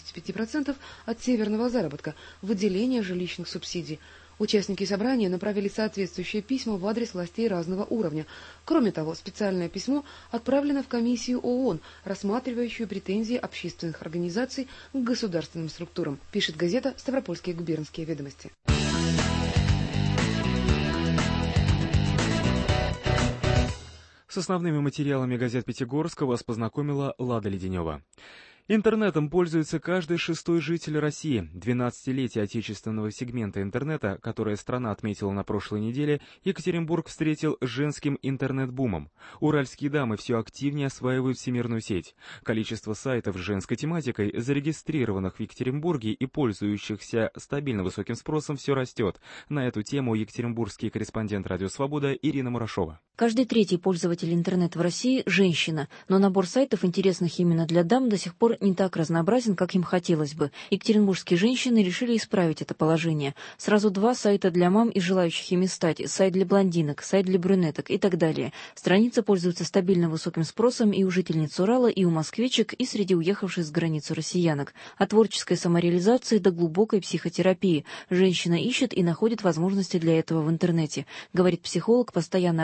75% от северного заработка, выделение жилищных субсидий. Участники собрания направили соответствующие письма в адрес властей разного уровня. Кроме того, специальное письмо отправлено в комиссию ООН, рассматривающую претензии общественных организаций к государственным структурам, пишет газета «Ставропольские губернские ведомости». С основными материалами газет Пятигорска вас познакомила Лада Леденева. Интернетом пользуется каждый 6-й житель России. 12-летие отечественного сегмента интернета, которое страна отметила на прошлой неделе, Екатеринбург встретил женским интернет-бумом. Уральские дамы все активнее осваивают всемирную сеть. Количество сайтов с женской тематикой, зарегистрированных в Екатеринбурге и пользующихся стабильно высоким спросом, все растет. На эту тему екатеринбургский корреспондент «Радио Свобода» Ирина Мурашова. Каждый третий пользователь интернета в России – женщина, но набор сайтов, интересных именно для дам, до сих пор не так разнообразен, как им хотелось бы. Екатеринбургские женщины решили исправить это положение. Сразу 2 сайта для мам и желающих ими стать, сайт для блондинок, сайт для брюнеток и так далее. Страница пользуется стабильно высоким спросом и у жительниц Урала, и у москвичек, и среди уехавших с границы россиянок. От творческой самореализации до глубокой психотерапии. Женщина ищет и находит возможности для этого в интернете, говорит психолог, постоянный автор портала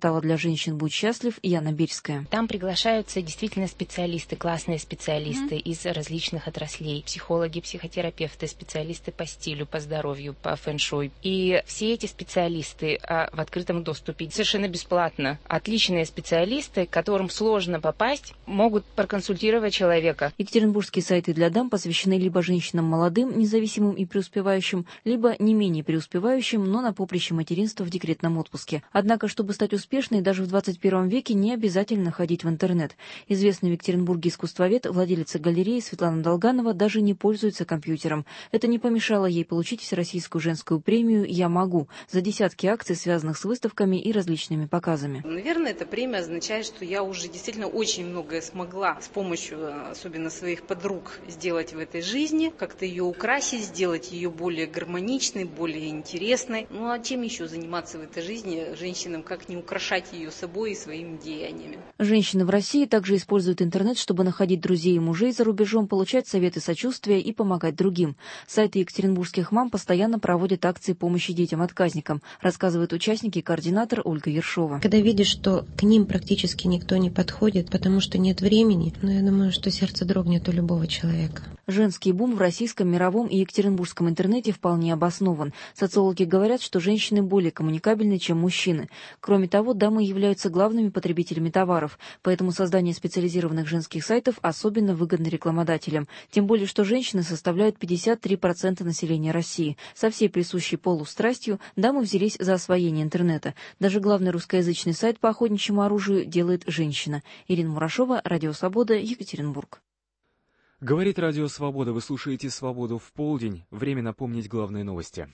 портала для женщин «Будь счастлив» Яна Бельская. Там приглашаются действительно специалисты, классные специалисты из различных отраслей. Психологи, психотерапевты, специалисты по стилю, по здоровью, по фэн-шуй. И все эти специалисты в открытом доступе совершенно бесплатно. Отличные специалисты, которым сложно попасть, могут проконсультировать человека. Екатеринбургские сайты для дам посвящены либо женщинам молодым, независимым и преуспевающим, либо не менее преуспевающим, но на поприще материнства в декретном отпуске. Однако, чтобы стать успешной, даже в 21 веке не обязательно ходить в интернет. Известный в Екатеринбурге искусствовед, владелица галереи Светлана Долганова, даже не пользуется компьютером. Это не помешало ей получить всероссийскую женскую премию «Я могу» за десятки акций, связанных с выставками и различными показами. Наверное, эта премия означает, что я уже действительно очень многое смогла с помощью, особенно своих подруг, сделать в этой жизни, как-то ее украсить, сделать ее более гармоничной, более интересной. Ну а чем еще заниматься в этой жизни женщинам, как не украшать ее собой и своими деяниями? Женщины в России также используют интернет, чтобы находить друзей и мужей за рубежом, получать советы сочувствия и помогать другим. Сайты екатеринбургских мам постоянно проводят акции помощи детям-отказникам, рассказывает участник и координатор Ольга Ершова. Когда видишь, что к ним практически никто не подходит, потому что нет времени, но я думаю, что сердце дрогнет у любого человека. Женский бум в российском, мировом и екатеринбургском интернете вполне обоснован. Социологи говорят, что женщины более коммуникабельны, чем мужчины. Кроме того, дамы являются главными потребителями товаров, поэтому создание специализированных женских сайтов особенно выгодно рекламодателям. Тем более, что женщины составляют 53% населения России. Со всей присущей полу страстью дамы взялись за освоение интернета. Даже главный русскоязычный сайт по охотничьему оружию делает женщина. Ирина Мурашова, Радио Свобода, Екатеринбург. Говорит Радио Свобода. Вы слушаете «Свободу в полдень». Время напомнить главные новости.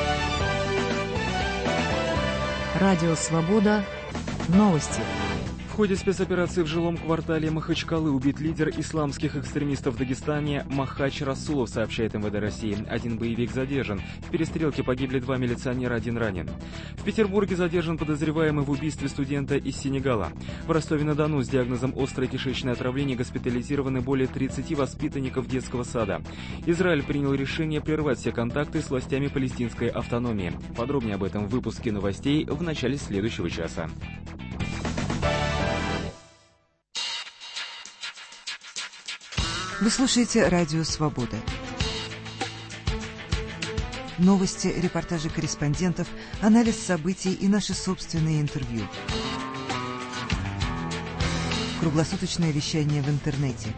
Радио Свобода. Новости. В ходе спецоперации в жилом квартале Махачкалы убит лидер исламских экстремистов в Дагестане Махач Расулов, сообщает МВД России. Один боевик задержан. В перестрелке погибли 2 милиционера, 1 ранен. В Петербурге задержан подозреваемый в убийстве студента из Сенегала. В Ростове-на-Дону с диагнозом острое кишечное отравление госпитализированы более 30 воспитанников детского сада. Израиль принял решение прервать все контакты с властями палестинской автономии. Подробнее об этом в выпуске новостей в начале следующего часа. Вы слушаете Радио Свобода. Новости, репортажи корреспондентов, анализ событий и наши собственные интервью. Круглосуточное вещание в интернете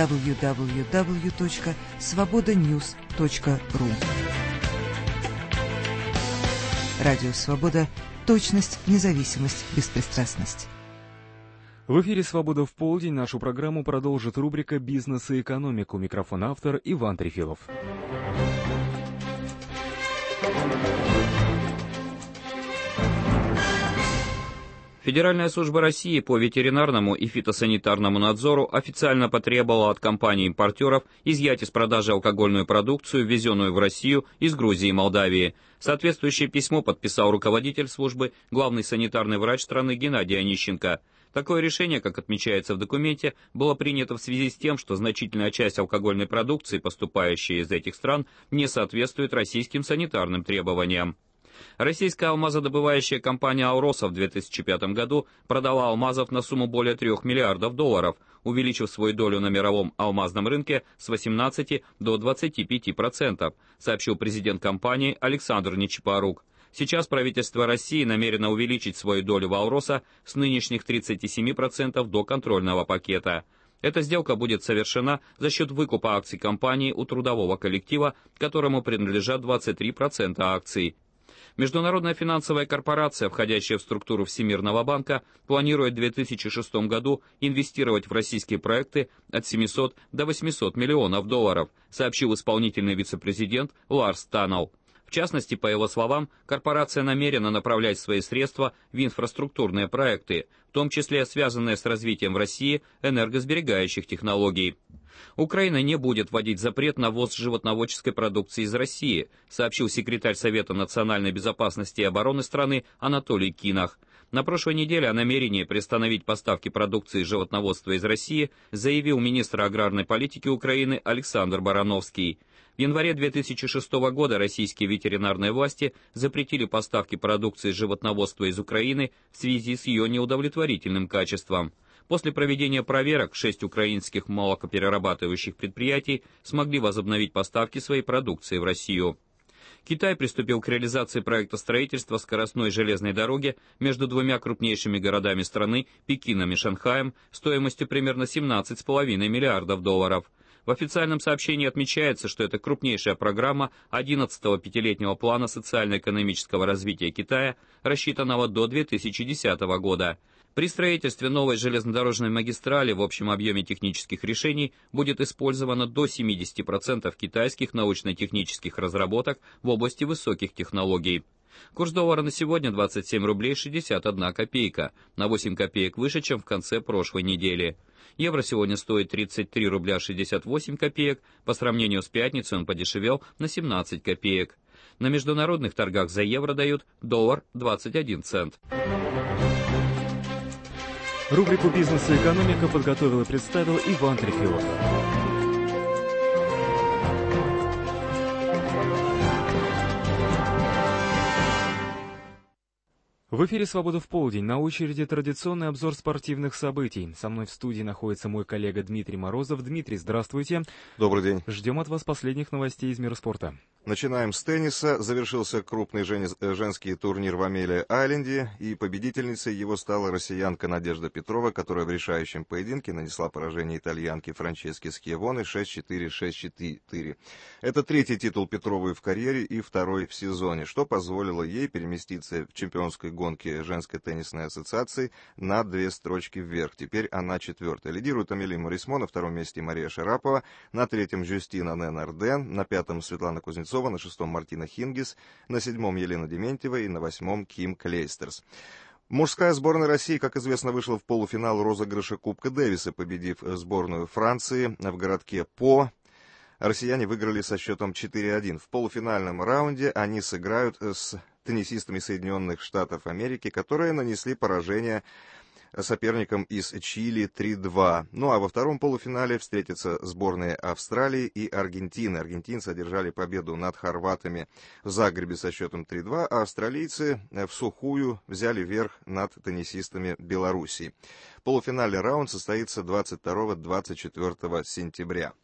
www.svobodanews.ru. Радио Свобода. Точность, независимость, беспристрастность. В эфире «Свобода в полдень». Нашу программу продолжит рубрика «Бизнес и экономику». Микрофон автор Иван Трефилов. Федеральная служба России по ветеринарному и фитосанитарному надзору официально потребовала от компаний-импортеров изъять из продажи алкогольную продукцию, ввезенную в Россию из Грузии и Молдавии. Соответствующее письмо подписал руководитель службы, главный санитарный врач страны Геннадий Онищенко. Такое решение, как отмечается в документе, было принято в связи с тем, что значительная часть алкогольной продукции, поступающей из этих стран, не соответствует российским санитарным требованиям. Российская алмазодобывающая компания «Алроса» в 2005 году продала алмазов на сумму более $3 миллиардов, увеличив свою долю на мировом алмазном рынке с 18 до 25%, сообщил президент компании Александр Нечипорук. Сейчас правительство России намерено увеличить свою долю в «Алроса» с нынешних 37% до контрольного пакета. Эта сделка будет совершена за счет выкупа акций компании у трудового коллектива, которому принадлежат 23% акций. Международная финансовая корпорация, входящая в структуру Всемирного банка, планирует в 2006 году инвестировать в российские проекты от 700 до 800 миллионов долларов, сообщил исполнительный вице-президент Ларс Таннел. В частности, по его словам, корпорация намерена направлять свои средства в инфраструктурные проекты, в том числе связанные с развитием в России энергосберегающих технологий. Украина не будет вводить запрет на ввоз животноводческой продукции из России, сообщил секретарь Совета национальной безопасности и обороны страны Анатолий Кинах. На прошлой неделе о намерении приостановить поставки продукции животноводства из России заявил министр аграрной политики Украины Александр Барановский. В январе 2006 года российские ветеринарные власти запретили поставки продукции животноводства из Украины в связи с ее неудовлетворительным качеством. После проведения проверок 6 украинских молокоперерабатывающих предприятий смогли возобновить поставки своей продукции в Россию. Китай приступил к реализации проекта строительства скоростной железной дороги между двумя крупнейшими городами страны, Пекином и Шанхаем, стоимостью примерно $17,5 миллиардов. В официальном сообщении отмечается, что это крупнейшая программа 11-го пятилетнего плана социально-экономического развития Китая, рассчитанного до 2010 года. При строительстве новой железнодорожной магистрали в общем объеме технических решений будет использовано до 70% китайских научно-технических разработок в области высоких технологий. Курс доллара на сегодня 27 рублей 61 копейка, на 8 копеек выше, чем в конце прошлой недели. Евро сегодня стоит 33 рубля 68 копеек, по сравнению с пятницей он подешевел на 17 копеек. На международных торгах за евро дают доллар 21 цент. Рубрику «Бизнес и экономика» подготовил и представил Иван Трефилов. В эфире «Свобода в полдень». На очереди традиционный обзор спортивных событий. Со мной в студии находится мой коллега Дмитрий Морозов. Дмитрий, здравствуйте. Добрый день. Ждем от вас последних новостей из мира спорта. Начинаем с тенниса. Завершился крупный женский турнир в Амелия-Айленде, и победительницей его стала россиянка Надежда Петрова, которая в решающем поединке нанесла поражение итальянке Франческе Скьявоне 6-4, 6-4. Это третий титул Петровой в карьере и второй в сезоне, что позволило ей переместиться в чемпионской гонке женской теннисной ассоциации на 2 строчки вверх. Теперь она 4-я. Лидирует Амели Морисмо, на 2-м месте Мария Шарапова, на 3-м Жюстина Нен-Арден, на 5-м Светлана Кузнецова, на 6-м Мартина Хингис, на 7-м Елена Дементьева и на 8-м Ким Клейстерс. Мужская сборная России, как известно, вышла в полуфинал розыгрыша Кубка Дэвиса, победив сборную Франции в городке По. Россияне выиграли со счетом 4-1. В полуфинальном раунде они сыграют с теннисистами Соединенных Штатов Америки, которые нанесли поражение соперникам из Чили 3-2. Ну а во втором полуфинале встретятся сборные Австралии и Аргентины. Аргентинцы одержали победу над хорватами в Загребе со счетом 3-2, а австралийцы в сухую взяли верх над теннисистами Белоруссии. Полуфинальный раунд состоится 22-24 сентября.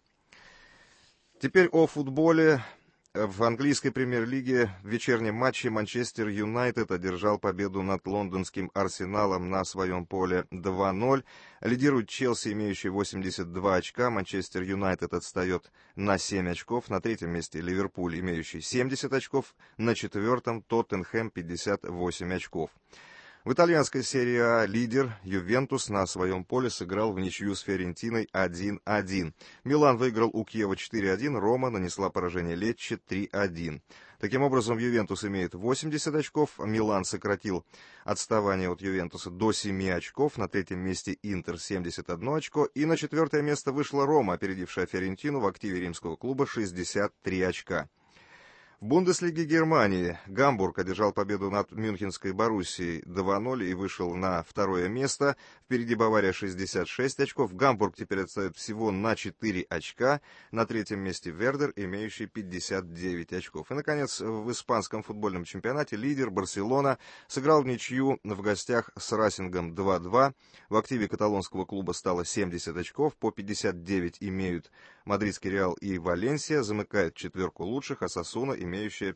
Теперь о футболе. В английской премьер-лиге в вечернем матче Манчестер Юнайтед одержал победу над лондонским Арсеналом на своем поле 2-0. Лидирует Челси, имеющий 82 очка. Манчестер Юнайтед отстает на 7 очков. На 3-м месте Ливерпуль, имеющий 70 очков. На 4-м Тоттенхэм 58 очков. В итальянской серии А лидер Ювентус на своем поле сыграл в ничью с Фиорентиной 1-1. Милан выиграл у Киева 4-1, Рома нанесла поражение Лечче 3-1. Таким образом, Ювентус имеет 80 очков, Милан сократил отставание от Ювентуса до 7 очков, на 3-м месте Интер 71 очко, и на 4-е место вышла Рома, опередившая Фиорентину в активе римского клуба 63 очка. В Бундеслиге Германии Гамбург одержал победу над Мюнхенской Боруссией 2-0 и вышел на 2-е место. Впереди Бавария 66 очков. Гамбург теперь отстает всего на 4 очка. На 3-м месте Вердер, имеющий 59 очков. И, наконец, в испанском футбольном чемпионате лидер Барселона сыграл в ничью в гостях с Расингом 2-2. В активе каталонского клуба стало 70 очков. По 59 имеют Мадридский Реал и Валенсия. Замыкает четверку лучших, а Сасуна имеющая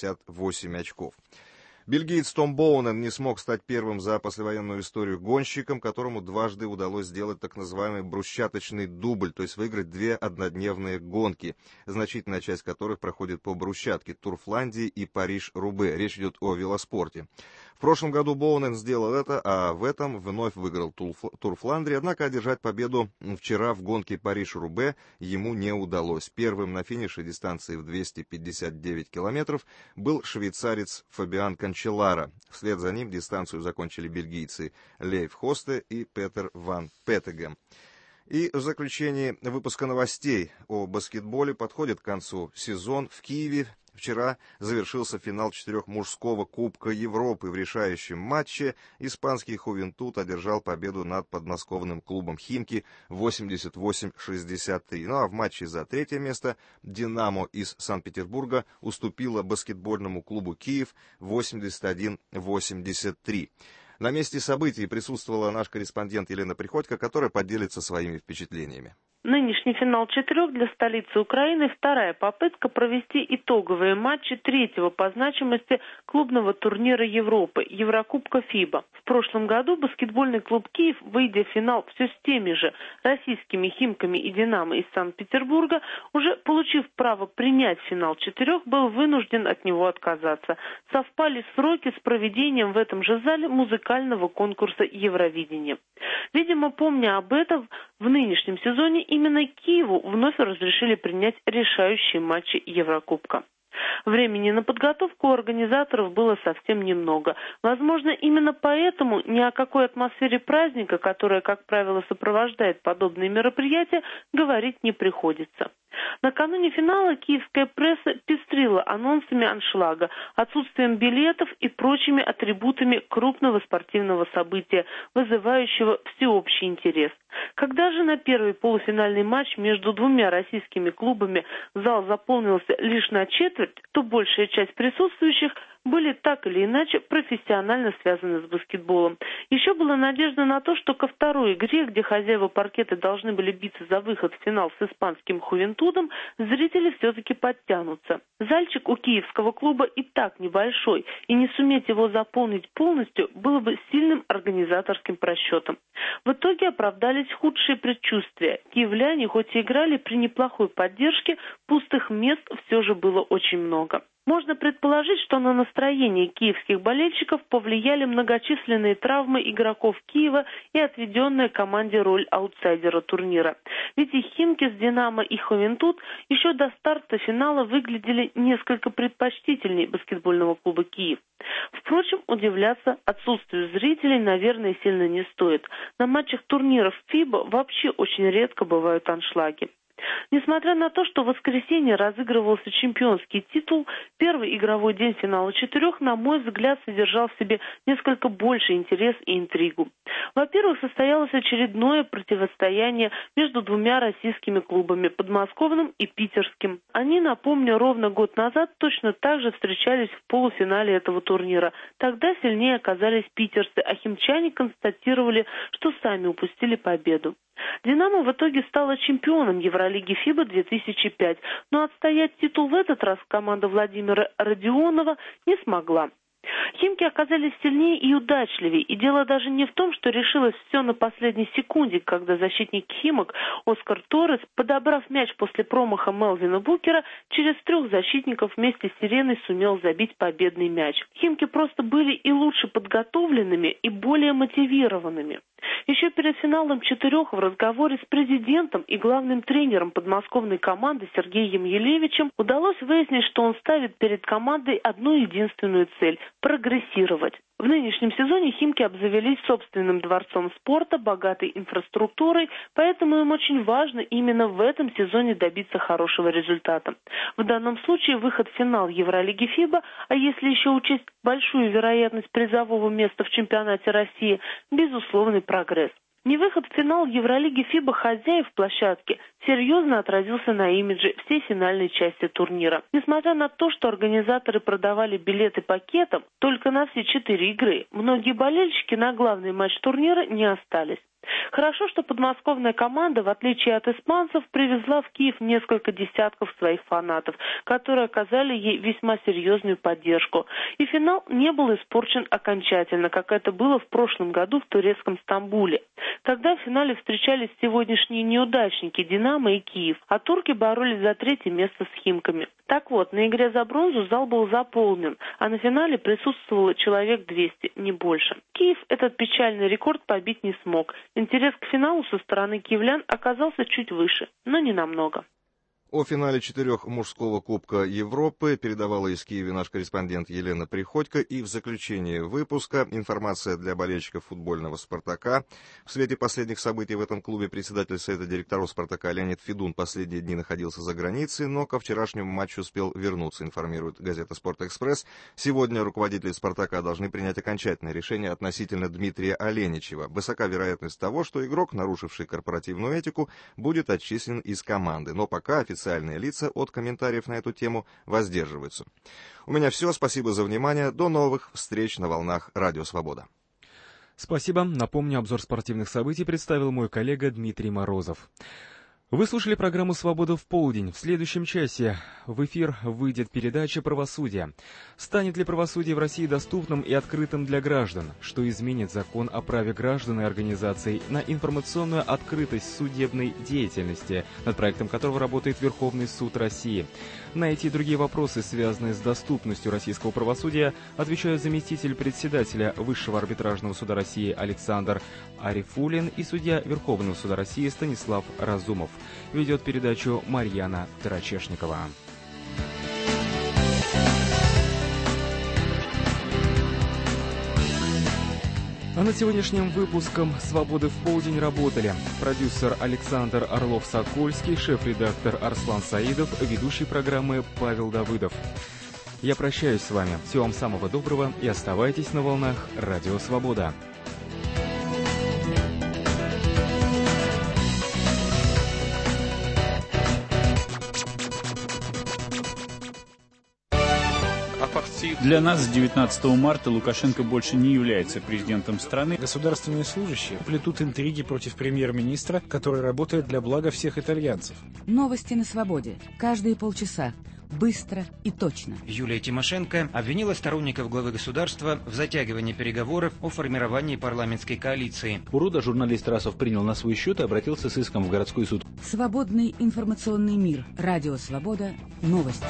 58 очков. Бельгиец Том Боунен не смог стать первым за послевоенную историю гонщиком, которому дважды удалось сделать так называемый брусчаточный дубль, то есть выиграть 2 однодневные гонки, значительная часть которых проходит по брусчатке, Тур Фландии и Париж-Рубе. Речь идет о велоспорте. В прошлом году Боунен сделал это, а в этом вновь выиграл Тур Фландрии, однако одержать победу вчера в гонке Париж-Рубе ему не удалось. Первым на финише дистанции в 259 километров был швейцарец Фабиан Канчеллара. Вслед за ним дистанцию закончили бельгийцы Лейф Хосте и Петер ван Петтегем. И в заключении выпуска новостей о баскетболе. Подходит к концу сезон. В Киеве Вчера завершился финал 4 мужского Кубка Европы. В решающем матче испанский «Хувентуд» одержал победу над подмосковным клубом «Химки» 88-63. Ну а в матче за 3-е место «Динамо» из Санкт-Петербурга уступила баскетбольному клубу «Киев» 81-83. На месте событий присутствовала наш корреспондент Елена Приходько, которая поделится своими впечатлениями. Нынешний финал 4 для столицы Украины – вторая попытка провести итоговые матчи 3-го по значимости клубного турнира Европы – Еврокубка ФИБА. В прошлом году баскетбольный клуб «Киев», выйдя в финал все с теми же российскими «Химками» и «Динамо» из Санкт-Петербурга, уже получив право принять финал 4, был вынужден от него отказаться. Совпали сроки с проведением в этом же зале музыкального конкурса Евровидения. Видимо, помня об этом, в нынешнем сезоне именно Киеву вновь разрешили принять решающие матчи Еврокубка. Времени на подготовку у организаторов было совсем немного. Возможно, именно поэтому ни о какой атмосфере праздника, которая, как правило, сопровождает подобные мероприятия, говорить не приходится. Накануне финала киевская пресса пестрила анонсами аншлага, отсутствием билетов и прочими атрибутами крупного спортивного события, вызывающего всеобщий интерес. Когда же на первый полуфинальный матч между двумя российскими клубами зал заполнился лишь на четверть, то большая часть присутствующих были так или иначе профессионально связаны с баскетболом. Еще была надежда на то, что ко второй игре, где хозяева паркета должны были биться за выход в финал с испанским «Хувентудом», зрители все-таки подтянутся. Зальчик у киевского клуба и так небольшой, и не суметь его заполнить полностью было бы сильным организаторским просчетом. В итоге оправдались худшие предчувствия. Киевляне, хоть и играли при неплохой поддержке, пустых мест все же было очень много. Можно предположить, что на настроение киевских болельщиков повлияли многочисленные травмы игроков Киева и отведенная команде роль аутсайдера турнира. Ведь и «Химки» с «Динамо» и «Хувентуд» еще до старта финала выглядели несколько предпочтительнее баскетбольного клуба «Киев». Впрочем, удивляться отсутствию зрителей, наверное, сильно не стоит. На матчах турниров ФИБА вообще очень редко бывают аншлаги. Несмотря на то, что в воскресенье разыгрывался чемпионский титул, первый игровой день финала 4, на мой взгляд, содержал в себе несколько больше интерес и интригу. Во-первых, состоялось очередное противостояние между двумя российскими клубами – подмосковным и питерским. Они, напомню, ровно год назад точно так же встречались в полуфинале этого турнира. Тогда сильнее оказались питерцы, а химчане констатировали, что сами упустили победу. «Динамо» в итоге стала чемпионом Евролиги ФИБА 2005, но отстоять титул в этот раз команда Владимира Родионова не смогла. «Химки» оказались сильнее и удачливее, и дело даже не в том, что решилось все на последней секунде, когда защитник «Химок» Оскар Торрес, подобрав мяч после промаха Мелвина Букера, через 3 защитников вместе с «Сиреной» сумел забить победный мяч. «Химки» просто были и лучше подготовленными, и более мотивированными. Еще перед финалом 4 в разговоре с президентом и главным тренером подмосковной команды Сергеем Елевичем удалось выяснить, что он ставит перед командой одну единственную цель – прогрессировать. В нынешнем сезоне «Химки» обзавелись собственным дворцом спорта, богатой инфраструктурой, поэтому им очень важно именно в этом сезоне добиться хорошего результата. В данном случае выход в финал Евролиги ФИБА, а если еще учесть большую вероятность призового места в чемпионате России, безусловный прогресс. Невыход в финал Евролиги ФИБА хозяев площадки серьезно отразился на имидже всей финальной части турнира. Несмотря на то, что организаторы продавали билеты пакетом только на все 4 игры, многие болельщики на главный матч турнира не остались. Хорошо, что подмосковная команда, в отличие от испанцев, привезла в Киев несколько десятков своих фанатов, которые оказали ей весьма серьезную поддержку. И финал не был испорчен окончательно, как это было в прошлом году в турецком Стамбуле. Тогда в финале встречались сегодняшние неудачники «Динамо» и «Киев», а турки боролись за 3-е место с «Химками». Так вот, на игре за бронзу зал был заполнен, а на финале присутствовало человек 200, не больше. Киев этот печальный рекорд побить не смог. Интерес к финалу со стороны киевлян оказался чуть выше, но не намного. О финале 4 мужского Кубка Европы передавала из Киева наш корреспондент Елена Приходько. И в заключении выпуска информация для болельщиков футбольного «Спартака». В свете последних событий в этом клубе председатель совета директоров «Спартака» Леонид Федун последние дни находился за границей, но ко вчерашнему матчу успел вернуться, информирует газета «Спортэкспресс». Сегодня руководители «Спартака» должны принять окончательное решение относительно Дмитрия Оленичева. Высока вероятность того, что игрок, нарушивший корпоративную этику, будет отчислен из команды. Но пока официальные лица от комментариев на эту тему воздерживаются. У меня все. Спасибо за внимание. До новых встреч на волнах Радио Свобода. Спасибо. Напомню, обзор спортивных событий представил мой коллега Дмитрий Морозов. Вы слушали программу «Свобода в полдень». В следующем часе в эфир выйдет передача «Правосудие». Станет ли правосудие в России доступным и открытым для граждан? Что изменит закон о праве граждан и организаций на информационную открытость судебной деятельности, над проектом которого работает Верховный суд России? На эти и другие вопросы, связанные с доступностью российского правосудия, отвечают заместитель председателя Высшего арбитражного суда России Александр Арифулин и судья Верховного суда России Станислав Разумов. Ведет передачу Марьяна Тарачешникова. А над сегодняшним выпуском «Свободы в полдень» работали продюсер Александр Орлов-Сокольский, шеф-редактор Арслан Саидов, ведущий программы Павел Давыдов. Я прощаюсь с вами. Всего вам самого доброго и оставайтесь на волнах Радио Свобода. Для нас с 19 марта Лукашенко больше не является президентом страны. Государственные служащие плетут интриги против премьер-министра, который работает для блага всех итальянцев. Новости на свободе. Каждые полчаса. Быстро и точно. Юлия Тимошенко обвинила сторонников главы государства в затягивании переговоров о формировании парламентской коалиции. УРОДа журналист Расов принял на свой счет и обратился с иском в городской суд. Свободный информационный мир. Радио Свобода. Новости.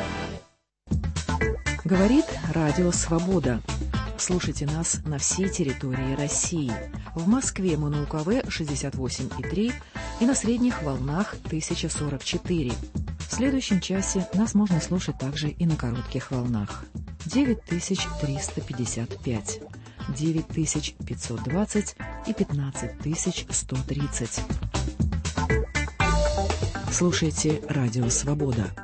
Говорит Радио Свобода. Слушайте нас на всей территории России. В Москве мы на УКВ 68,3 и на средних волнах 1044. В следующем часе нас можно слушать также и на коротких волнах. 9355, 9520 и 15130. Слушайте Радио Свобода.